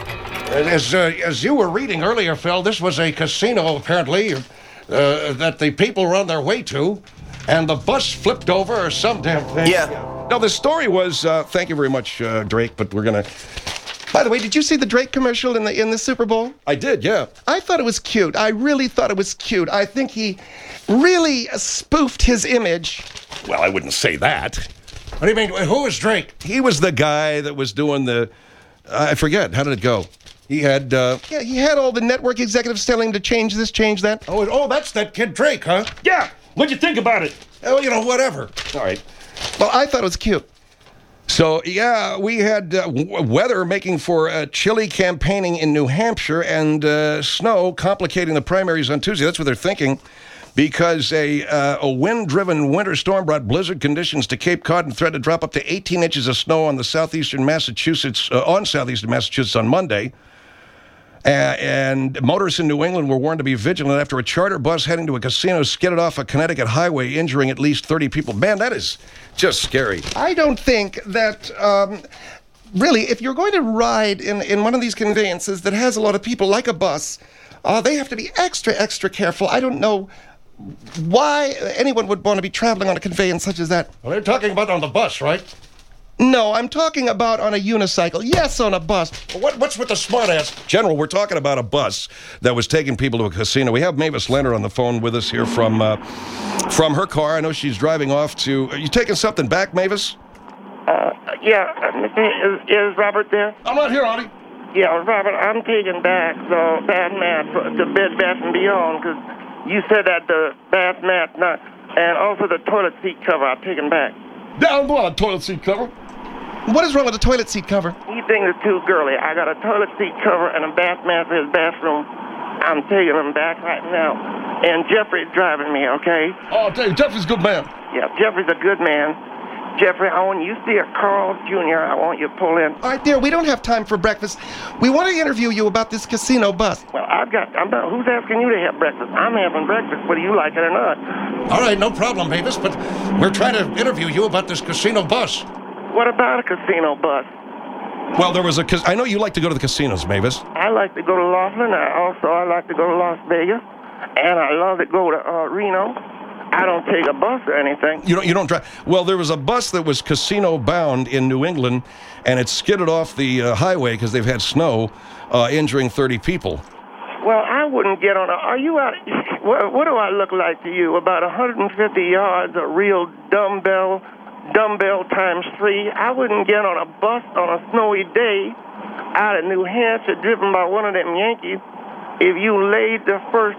as you were reading earlier, Phil, this was a casino, apparently, that the people were on their way to, and the bus flipped over or some damn thing. Yeah. No, the story was, thank you very much, Drake, but we're going to... By the way, did you see the Drake commercial in the Super Bowl? I did, yeah. I thought it was cute. I really thought it was cute. I think he really spoofed his image. Well, I wouldn't say that. What do you mean? Who was Drake? He was the guy that was doing the... I forget. How did it go? He had... Yeah, he had all the network executives telling him to change this, change that. Oh, that's that kid Drake, huh? Yeah! What'd you think about it? Oh, you know, whatever. All right. Well, I thought it was cute. So, yeah, we had weather making for chilly campaigning in New Hampshire and snow complicating the primaries on Tuesday. That's what they're thinking, because a wind-driven winter storm brought blizzard conditions to Cape Cod and threatened to drop up to 18 inches of snow on southeastern Massachusetts on Monday. And motorists in New England were warned to be vigilant after a charter bus heading to a casino skidded off a Connecticut highway, injuring at least 30 people. Man, that is just scary. I don't think that, really, if you're going to ride in one of these conveyances that has a lot of people, like a bus, they have to be extra careful. I don't know why anyone would want to be traveling on a conveyance such as that. Well, they're talking about on the bus, right? No, I'm talking about on a unicycle. Yes, on a bus. What's with the smartass? General, we're talking about a bus that was taking people to a casino. We have Mavis Leonard on the phone with us here from her car. I know she's driving off to... Are you taking something back, Mavis? Yeah. Is Robert there? I'm not here, Audie. Yeah, Robert, I'm taking back the bath mat to Bed Bath & Beyond because you said that the bath mat, and also the toilet seat cover, I'm taking back. I don't want a toilet seat cover. What is wrong with the toilet seat cover? He thinks it's too girly. I got a toilet seat cover and a bath mat for his bathroom. I'm taking them back right now. And Jeffrey's driving me, okay? Oh, I'll tell you, Jeffrey's a good man. Yeah, Jeffrey's a good man. Jeffrey, when you see a Carl Jr., I want you to pull in. All right, dear, we don't have time for breakfast. We want to interview you about this casino bus. Well, who's asking you to have breakfast? I'm having breakfast, whether you like it or not. All right, no problem, Mavis, but we're trying to interview you about this casino bus. What about a casino bus? Well, I know you like to go to the casinos, Mavis. I like to go to Laughlin. I like to go to Las Vegas. And I love to go to Reno. I don't take a bus or anything. You don't drive. Well, there was a bus that was casino bound in New England, and it skidded off the highway because they've had snow, injuring 30 people. Well, I wouldn't get on are you out? What do I look like to you? About 150 yards of real dumbbell times 3. I wouldn't get on a bus on a snowy day out of New Hampshire driven by one of them Yankees if you laid the first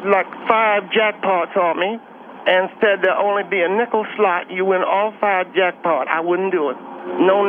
5 jackpots on me and said there'll only be a nickel slot, you win all 5 jackpots. I wouldn't do it. No.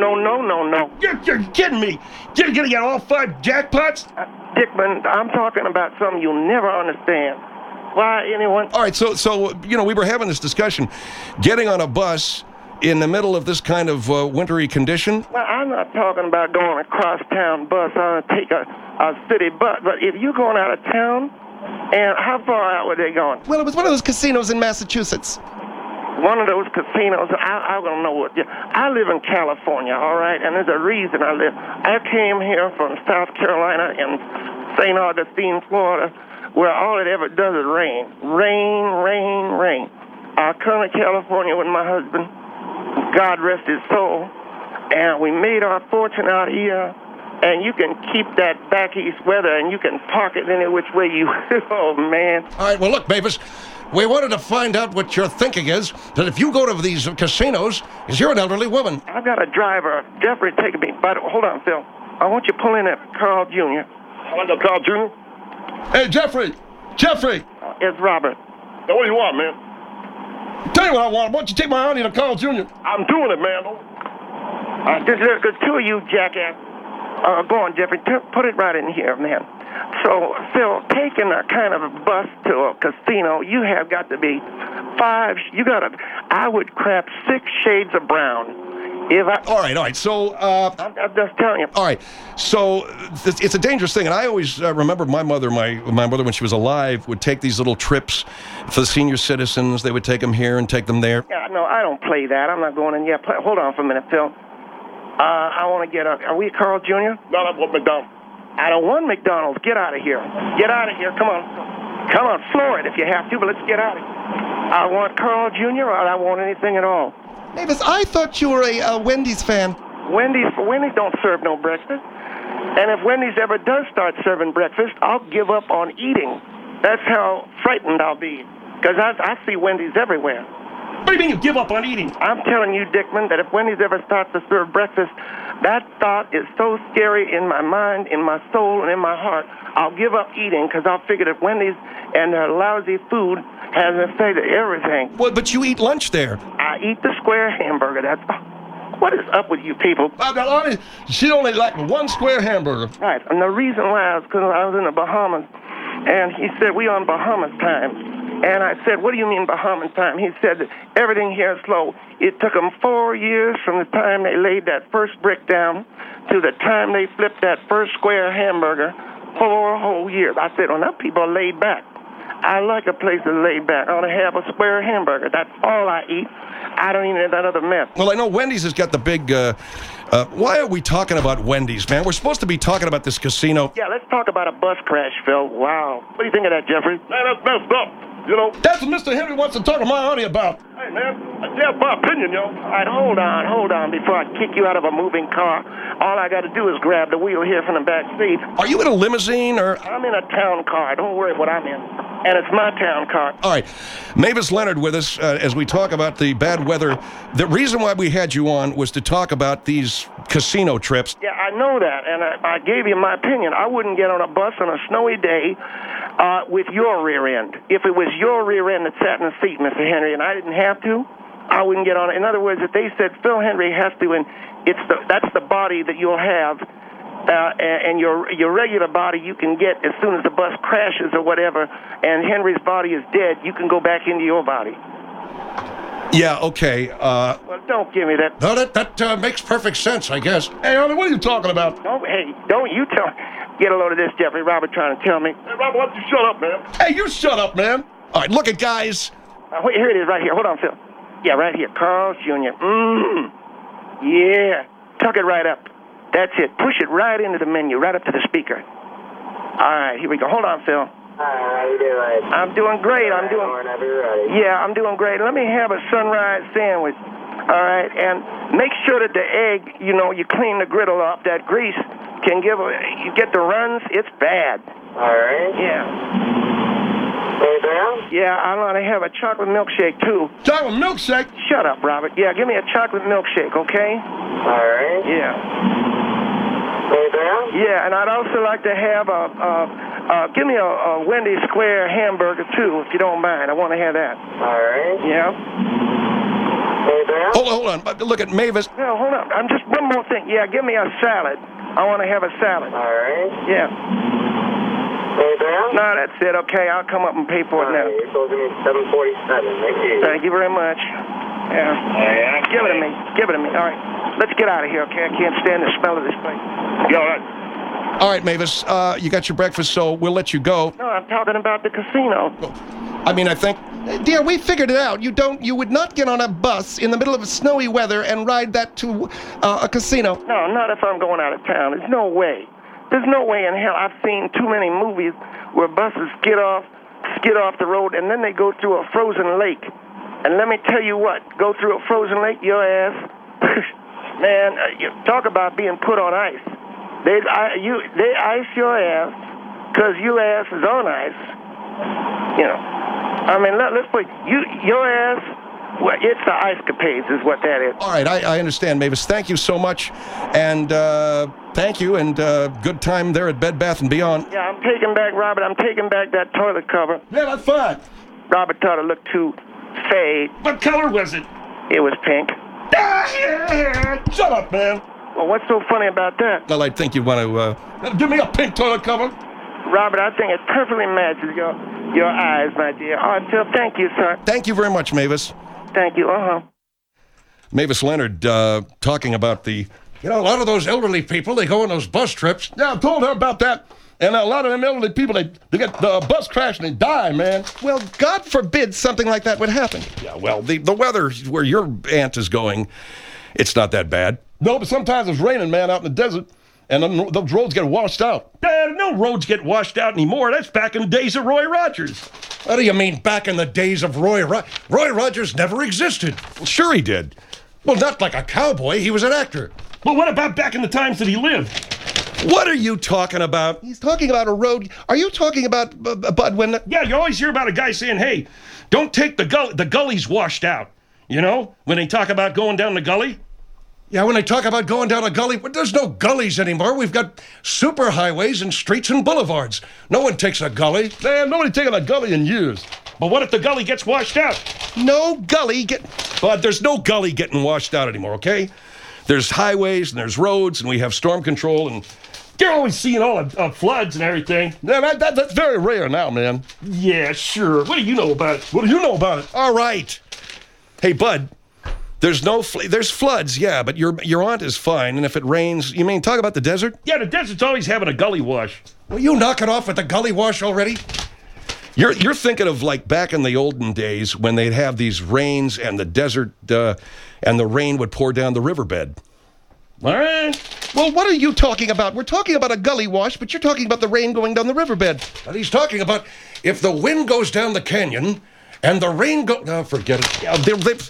You're kidding me. You're going to get all 5 jackpots? Dickman, I'm talking about something you'll never understand. Why anyone... All right, so we were having this discussion. Getting on a bus in the middle of this kind of wintry condition? Well, I'm not talking about going across town bus. I'm going to take a city bus. But if you're going out of town, and how far out were they going? Well, it was one of those casinos in Massachusetts. One of those casinos, I don't know what. I live in California, all right, and there's a reason I live. I came here from South Carolina and St. Augustine, Florida, where all it ever does is rain. Rain. I come to California with my husband, God rest his soul, and we made our fortune out here. And you can keep that back east weather, and you can park it any which way you... Oh, man. All right, well, look, Mavis, we wanted to find out what your thinking is, that if you go to these casinos, because you're an elderly woman. I've got a driver, Jeffrey, taking me... Hold on, Phil. I want you to pull in at Carl Jr. I want to Carl Jr.? Hey, Jeffrey! It's Robert. Now, what do you want, man? Tell you what I want. Why don't you take my auntie to Carl Jr.? I'm doing it, man. There's two of you, jackass. Go on, Jeffrey. Put it right in here, man. So, Phil, taking a kind of a bus to a casino, you have got to be I would craft 6 shades of brown. All right. So, I'm just telling you. All right. So, it's a dangerous thing. And I always remember my mother, when she was alive, would take these little trips for the senior citizens. They would take them here and take them there. Yeah, no, I don't play that. I'm not going in yet. Hold on for a minute, Phil. I want to get up. Are we at Carl Jr.? No, I want McDonald's. I don't want McDonald's. Get out of here. Get out of here. Come on. Floor it if you have to, but let's get out of here. I want Carl Jr. or I want anything at all. Mavis, I thought you were a Wendy's fan. Wendy's don't serve no breakfast. And if Wendy's ever does start serving breakfast, I'll give up on eating. That's how frightened I'll be. Because I see Wendy's everywhere. What do you mean you give up on eating? I'm telling you, Dickman, that if Wendy's ever starts to serve breakfast, that thought is so scary in my mind, in my soul, and in my heart. I'll give up eating because I'll figure that Wendy's and their lousy food has an effect on everything. Well, but you eat lunch there. I eat the square hamburger. What is up with you people? She only liked 1 square hamburger. Right, and the reason why is because I was in the Bahamas, and he said, we on Bahamas time. And I said, what do you mean Bahamas time? He said that everything here is slow. It took them 4 years from the time they laid that first brick down to the time they flipped that first square hamburger. 4 whole years. I said, well, now people are laid back. I like a place that's laid back. I want to have a square hamburger. That's all I eat. I don't eat that other mess. Well, I know Wendy's has got the big... why are we talking about Wendy's, man? We're supposed to be talking about this casino. Yeah, let's talk about a bus crash, Phil. Wow. What do you think of that, Jeffrey? Man, that's messed up. You know, that's what Mr. Henry wants to talk to my auntie about. Hey, man, that's my opinion, yo. All right, hold on before I kick you out of a moving car. All I got to do is grab the wheel here from the back seat. Are you in a limousine or... I'm in a town car. Don't worry what I'm in. And it's my town car. All right. Mavis Leonard with us as we talk about the bad weather. The reason why we had you on was to talk about these casino trips. Yeah, I know that, and I gave you my opinion. I wouldn't get on a bus on a snowy day with your rear end. If it was your rear end that sat in the seat, Mr. Henry, and I didn't have to, I wouldn't get on it. In other words, if they said Phil Henry has to, and that's the body that you'll have, and your regular body you can get as soon as the bus crashes or whatever, and Henry's body is dead, you can go back into your body. Yeah, okay. Well, don't give me that. No, that makes perfect sense, I guess. Hey, Arnie, what are you talking about? Don't you tell. Get a load of this, Jeffrey. Robert trying to tell me. Hey, Robert, why don't you shut up, man? Hey, you shut up, man. All right, look at guys. Wait, here it is, right here. Hold on, Phil. Yeah, right here. Carl's Jr. Yeah. Tuck it right up. That's it. Push it right into the menu, right up to the speaker. All right, here we go. Hold on, Phil. How you doing? I'm doing great. I'm doing great. Let me have a sunrise sandwich. All right, and make sure that the egg, you clean the griddle off. That grease can you get the runs. It's bad. All right. Yeah. Anything else? Yeah, I want to have a chocolate milkshake too. Chocolate milkshake? Shut up, Robert. Yeah, give me a chocolate milkshake, okay? All right. Yeah. Anything else? Yeah, and I'd also like to have give me a Wendy Square hamburger, too, if you don't mind. I want to have that. All right. Yeah. Anything else? Hold on. Look at Mavis. No, hold on. I'm just one more thing. Yeah, give me a salad. I want to have a salad. All right. Yeah. Anything else? No, that's it. Okay, I'll come up and pay for it now. You're supposed to be 747. Thank you. Thank you very much. Yeah. Give it to me. Give it to me. All right. Let's get out of here, okay? I can't stand the smell of this place. Yeah, all right. All right, Mavis, you got your breakfast, so we'll let you go. No, I'm talking about the casino. I mean, I think... Dear, we figured it out. You would not get on a bus in the middle of snowy weather and ride that to a casino. No, not if I'm going out of town. There's no way. There's no way in hell. I've seen too many movies where buses skid off the road, and then they go through a frozen lake. And let me tell you what, go through a frozen lake, your ass, man, you talk about being put on ice. They ice your ass because your ass is on ice. I mean, let's put your ass. Well, it's the ice capades, is what that is. All right, I understand, Mavis. Thank you so much, and thank you, and good time there at Bed Bath & Beyond. Yeah, I'm taking back, Robert. I'm taking back that toilet cover. Yeah, that's fine. Robert thought it looked too fade. What color was it? It was pink. Shut up, man. Well, what's so funny about that? Well, I think you want to... Give me a pink toilet cover. Robert, I think it perfectly matches your eyes, my dear. All right, Phil, thank you, sir. Thank you very much, Mavis. Thank you, Mavis Leonard talking about the... A lot of those elderly people, they go on those bus trips. Yeah, I told her about that. And a lot of them elderly people, they get the bus crash and they die, man. Well, God forbid something like that would happen. Yeah, well, the weather where your aunt is going, it's not that bad. No, but sometimes it's raining, man, out in the desert, and those roads get washed out. No roads get washed out anymore. That's back in the days of Roy Rogers. What do you mean, back in the days of Roy Rogers? Roy Rogers never existed. Well, sure he did. Well, not like a cowboy. He was an actor. Well, what about back in the times that he lived? What are you talking about? He's talking about a road. Are you talking about, Bud, when... Yeah, you always hear about a guy saying, hey, don't take the gully's washed out. When they talk about going down the gully? Yeah, when they talk about going down a gully, well, there's no gullies anymore. We've got super highways and streets and boulevards. No one takes a gully. Man, nobody's taken a gully in years. But what if the gully gets washed out? No gully Bud, there's no gully getting washed out anymore, okay? There's highways and there's roads and we have storm control and... You're always seeing all the floods and everything. Yeah, that's very rare now, man. Yeah, sure. What do you know about it? What do you know about it? All right. Hey, Bud, there's floods, yeah, but your aunt is fine, and if it rains, you mean talk about the desert? Yeah, the desert's always having a gully wash. Will you knock it off with the gully wash already? You're thinking of like back in the olden days when they'd have these rains and the desert, and the rain would pour down the riverbed. All right. Well, what are you talking about? We're talking about a gully wash, but you're talking about the rain going down the riverbed. But he's talking about if the wind goes down the canyon and the rain goes... No, forget it. Yeah,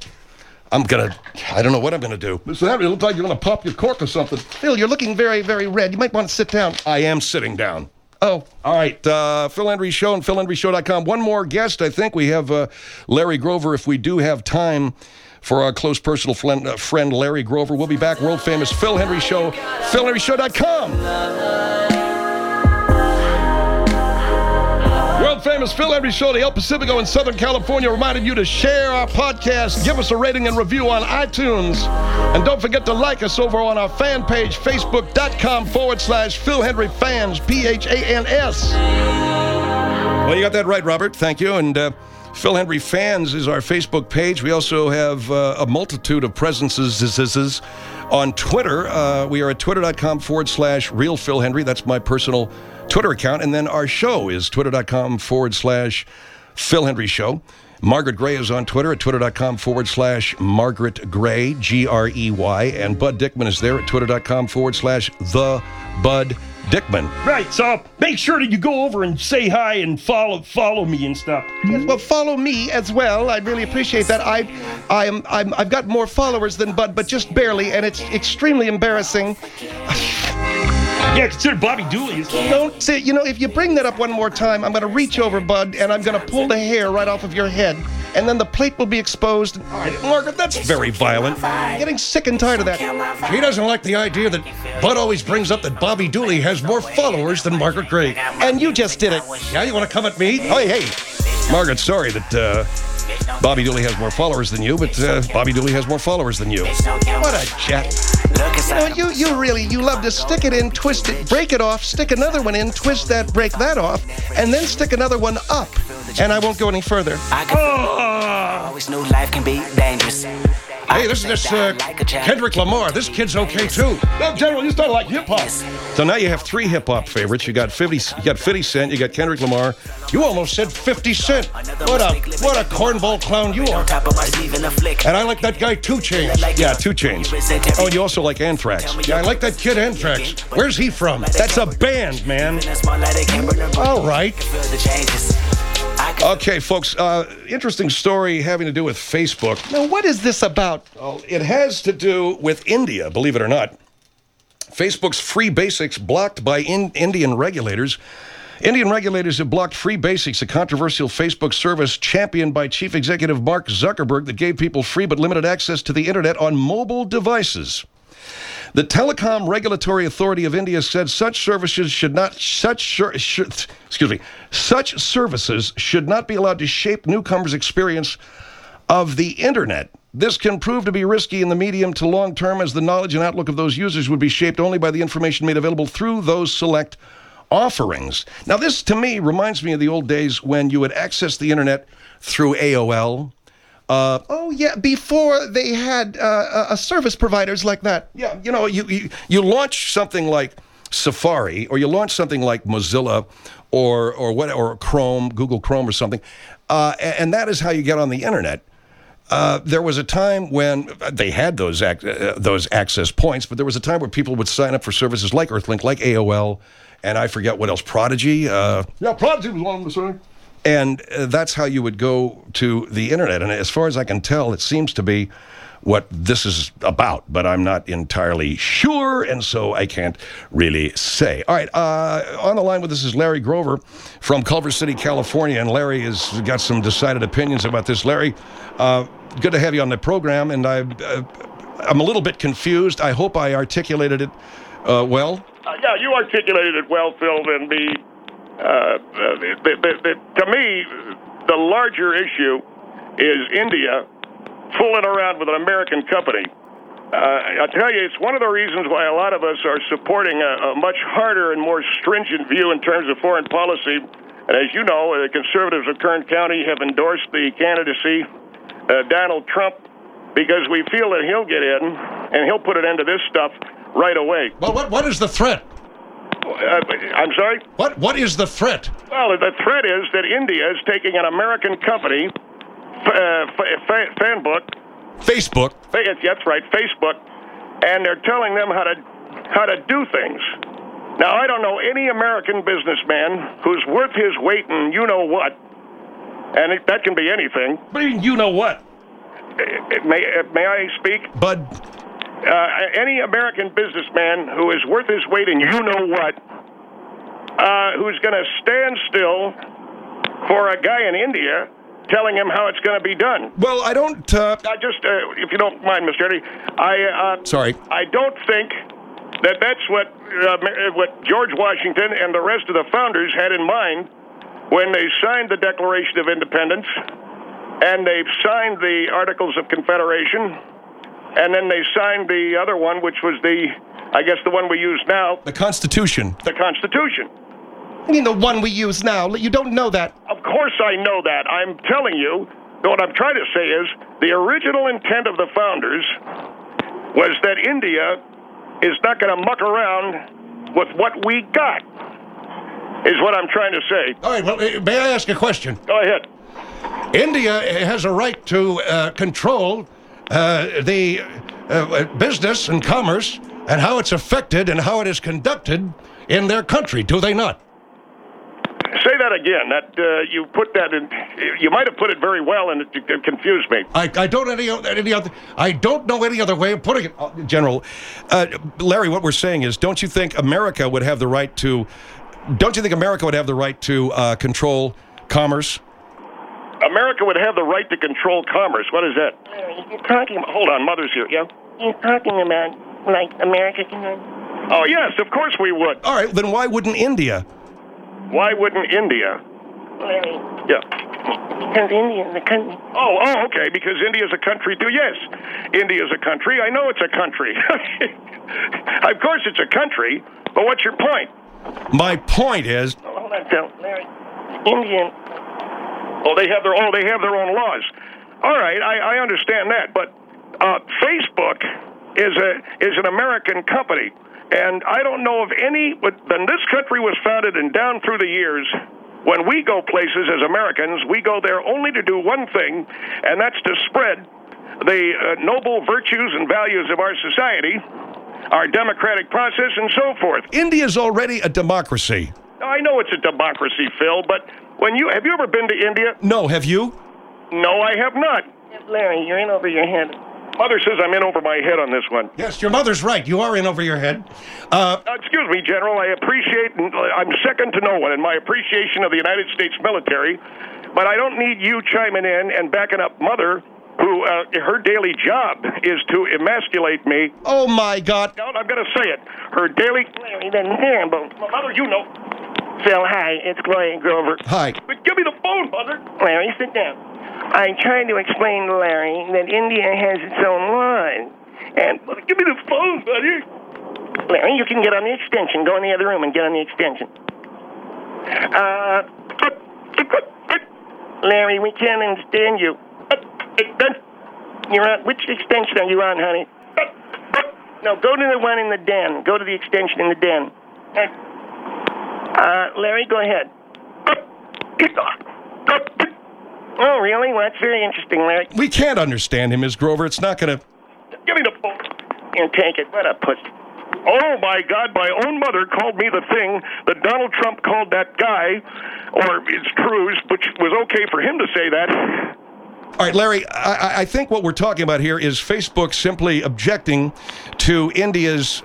I don't know what I'm gonna do. Mr. Henry, it looks like you're gonna pop your cork or something. Phil, you're looking very, very red. You might want to sit down. I am sitting down. Oh. All right, Phil Hendry Show and PhilHendryShow.com. One more guest, I think. We have Larry Grover, if we do have time for our close personal friend Larry Grover. We'll be back. World famous Phil Hendry Show, PhilHenryShow.com. World famous Phil Hendry Show, the El Pacifico in Southern California, reminded you to share our podcast, give us a rating and review on iTunes, and don't forget to like us over on our fan page, Facebook.com/Phil Hendry Fans, PHANS. Well, you got that right, Robert. Thank you. And Phil Hendry Fans is our Facebook page. We also have a multitude of presences on Twitter. We are at twitter.com/Real Phil Hendry. That's my personal Twitter account. And then our show is twitter.com/Phil Hendry Show. Margaret Gray is on Twitter at twitter.com/Margaret Gray, Grey. And Bud Dickman is there at twitter.com/The Bud Dickman. Right, so make sure that you go over and say hi and follow me and stuff. Yes, well, follow me as well. I'd really appreciate that. I've got more followers than Bud, but just barely, and it's extremely embarrassing. Yeah, consider Bobby Dooley. Don't say, if you bring that up one more time, I'm going to reach over, Bud, and I'm going to pull the hair right off of your head. And then the plate will be exposed. All right, Margaret, that's very violent. I'm getting sick and tired of that. She doesn't like the idea that Bud always brings up that Bobby Dooley has more followers than Margaret Gray. And you just did it. Yeah, you want to come at me? Hey. Margaret, sorry that Bobby Dooley has more followers than you, but Bobby Dooley has more followers than you. What a jet. You love to stick it in, twist it, break it off, stick another one in, twist that, break that off, and then stick another one up. And I won't go any further. Always knew life can be dangerous. Hey, this Kendrick Lamar. This kid's okay too. No, General, you started like hip-hop. So now you have three hip-hop favorites. You got 50 Cent, you got Kendrick Lamar. You almost said 50 Cent. What a cornball clown you are. And I like that guy 2 Chainz. Yeah, 2 Chainz. Oh, and you also like Anthrax. Yeah, I like that kid Anthrax. Where's he from? That's a band, man. All right. Okay, folks, interesting story having to do with Facebook. Now, what is this about? Well, it has to do with India, believe it or not. Facebook's Free Basics blocked by Indian regulators. Indian regulators have blocked Free Basics, a controversial Facebook service championed by Chief Executive Mark Zuckerberg that gave people free but limited access to the internet on mobile devices. The Telecom Regulatory Authority of India said such services should not be allowed to shape newcomers' experience of the internet. This can prove to be risky in the medium to long term, as the knowledge and outlook of those users would be shaped only by the information made available through those select offerings. Now, this to me reminds me of the old days when you would access the internet through AOL. Before they had service providers like that. Yeah, you launch something like Safari, or you launch something like Mozilla, or Chrome, Google Chrome or something, and that is how you get on the internet. There was a time when they had those access points, but there was a time where people would sign up for services like Earthlink, like AOL, and I forget what else, Prodigy. Prodigy was one of them, sir. And that's how you would go to the internet. And as far as I can tell, it seems to be what this is about, but I'm not entirely sure, and so I can't really say. All right, on the line with us is Larry Grover from Culver City, California, and Larry has got some decided opinions about this. Larry, good to have you on the program, and I'm a little bit confused. I hope I articulated it well. Yeah, you articulated it well, Phil, and to me, the larger issue is India fooling around with an American company. I tell you, it's one of the reasons why a lot of us are supporting a much harder and more stringent view in terms of foreign policy. And as you know, the conservatives of Kern County have endorsed the candidacy Donald Trump because we feel that he'll get in and he'll put an end to this stuff right away. Well, what is the threat? I'm sorry? What is the threat? Well, the threat is that India is taking an American company, Facebook. That's right, Facebook, and they're telling them how to do things. Now, I don't know any American businessman who's worth his weight in you-know-what, and that can be anything. What do you mean, you-know-what? May I speak? Bud. Any American businessman who is worth his weight in you-know-what, who's going to stand still for a guy in India telling him how it's going to be done. Well, I don't... I just, if you don't mind, Mr. Eddie, Sorry. I don't think that's what George Washington and the rest of the founders had in mind when they signed the Declaration of Independence, and they've signed the Articles of Confederation, and then they signed the other one, which was the one we use now. The Constitution. The Constitution. I mean, the one we use now. You don't know that. Of course I know that. I'm telling you, what I'm trying to say is, the original intent of the founders was that India is not going to muck around with what we got, is what I'm trying to say. All right, well, may I ask a question? Go ahead. India has a right to control the business and commerce and how it's affected and how it is conducted in their country, do they not? Say that again. That you put that in. You might have put it very well, and it confused me. I don't know any other way of putting it, General. Larry, what we're saying is, don't you think America would have the right to? Don't you think America would have the right to control commerce? America would have the right to control commerce. What is that? You're talking about... Hold on, Mother's here. Yeah. You're talking about like America can. Oh yes, of course we would. All right, then why wouldn't India? Why wouldn't India? Larry. Yeah. Because India is a country. Oh, okay, because India is a country too. Yes, India is a country. I know it's a country. Of course it's a country, but what's your point? My point is... Hold on, Phil. Larry. India... They have their own laws. All right, I understand that, but Facebook is an American company. And I don't know of any, when this country was founded and down through the years, when we go places as Americans, we go there only to do one thing, and that's to spread the noble virtues and values of our society, our democratic process, and so forth. India's already a democracy. I know it's a democracy, Phil, but have you ever been to India? No, have you? No, I have not. Larry, you're in over your head. Mother says I'm in over my head on this one. Yes, your mother's right. You are in over your head. Excuse me, General. I appreciate, I'm second to no one in my appreciation of the United States military, but I don't need you chiming in and backing up Mother, who her daily job is to emasculate me. Oh, my God. No, I'm going to say it. Her daily... Larry, then terrible. Mother, you know. Phil, hi. It's Gloria Grover. Hi. But give me the phone, Mother. Larry, sit down. I'm trying to explain to Larry that India has its own laws. And give me the phone, buddy. Larry, you can get on the extension. Go in the other room and get on the extension. Larry, we can't understand you. You're on. Which extension are you on, honey? No, go to the one in the den. Go to the extension in the den. Larry, go ahead. Oh, really? Well, that's very interesting, Larry. We can't understand him, Ms. Grover. It's not going to... Give me the phone. And take it. What a pussy. Oh, my God, my own mother called me the thing that Donald Trump called that guy, or it's Cruz, which was okay for him to say that. All right, Larry, I think what we're talking about here is Facebook simply objecting to India's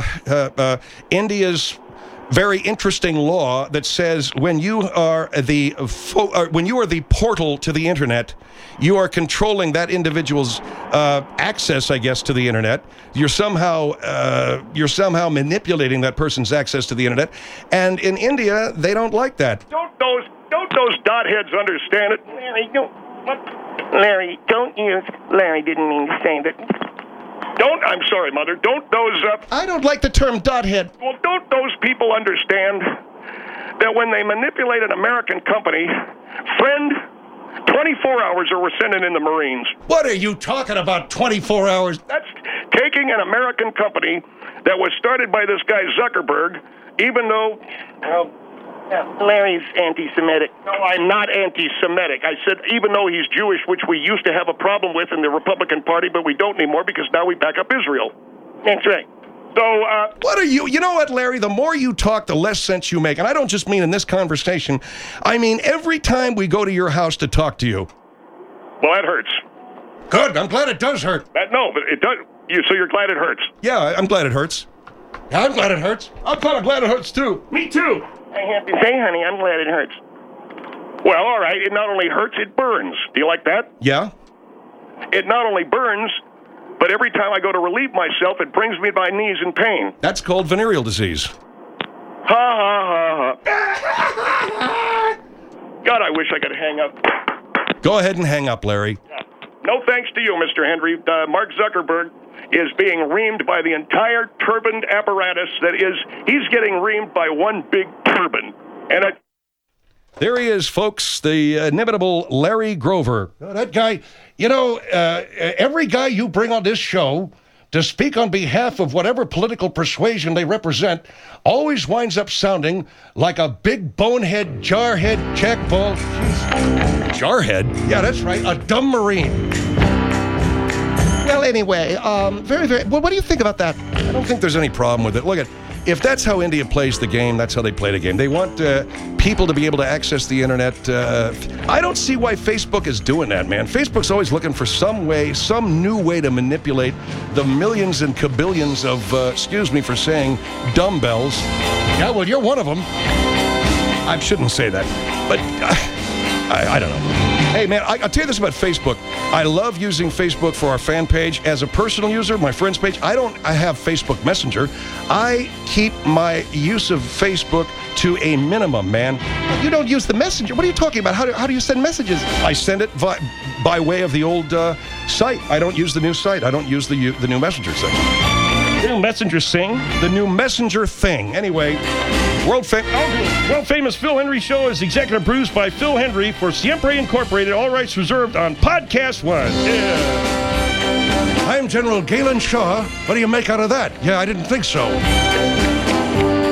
very interesting law that says when you are the portal to the internet, you are controlling that individual's access, I guess, to the internet. You're somehow manipulating that person's access to the internet. And in India, they don't like that. Don't those dotheads understand it? Larry, Larry, don't use... Larry didn't mean to say that. I'm sorry, Mother. Don't those... I don't like the term dothead. Well, don't those people understand that when they manipulate an American company, friend, 24 hours or we're sending in the Marines. What are you talking about, 24 hours? That's taking an American company that was started by this guy Zuckerberg, even though... Larry's anti-Semitic. No, I'm not anti-Semitic. I said even though he's Jewish, which we used to have a problem with in the Republican Party, but we don't anymore because now we back up Israel. That's right. So, what are you... You know what, Larry? The more you talk, the less sense you make. And I don't just mean in this conversation. I mean every time we go to your house to talk to you. Well, that hurts. Good. I'm glad it does hurt. No, but it does... So you're glad it hurts? Yeah, I'm glad it hurts. Yeah, I'm glad it hurts. I'm kind of glad it hurts, too. Me, too. I have to say, honey, I'm glad it hurts. Well, all right. It not only hurts, it burns. Do you like that? Yeah? It not only burns, but every time I go to relieve myself, it brings me to my knees in pain. That's called venereal disease. Ha, ha, ha, ha. God, I wish I could hang up. Go ahead and hang up, Larry. No thanks to you, Mr. Henry. Mark Zuckerberg is being reamed by the entire turbaned apparatus he's getting reamed by one big turban. And there he is, folks, the inimitable Larry Grover. That guy, every guy you bring on this show to speak on behalf of whatever political persuasion they represent always winds up sounding like a big bonehead, jarhead, jackball. Jarhead? Yeah, that's right, a dumb Marine. Well, anyway, very, very... Well, what do you think about that? I don't think there's any problem with it. Look, if that's how India plays the game, that's how they play the game. They want people to be able to access the internet. I don't see why Facebook is doing that, man. Facebook's always looking for some new way to manipulate the millions and kabillions of, excuse me for saying, dumbbells. Yeah, well, you're one of them. I shouldn't say that, but I don't know. Hey, man, I'll tell you this about Facebook. I love using Facebook for our fan page. As a personal user, my friends page, I have Facebook Messenger. I keep my use of Facebook to a minimum, man. You don't use the Messenger? What are you talking about? How do you send messages? I send it by way of the old site. I don't use the new site. I don't use the new Messenger site. The new Messenger thing. The new Messenger thing. Anyway, world famous Phil Henry Show is executive produced by Phil Henry for Siempre Incorporated. All rights reserved on Podcast One. Yeah. I'm General Galen Shaw. What do you make out of that? Yeah, I didn't think so.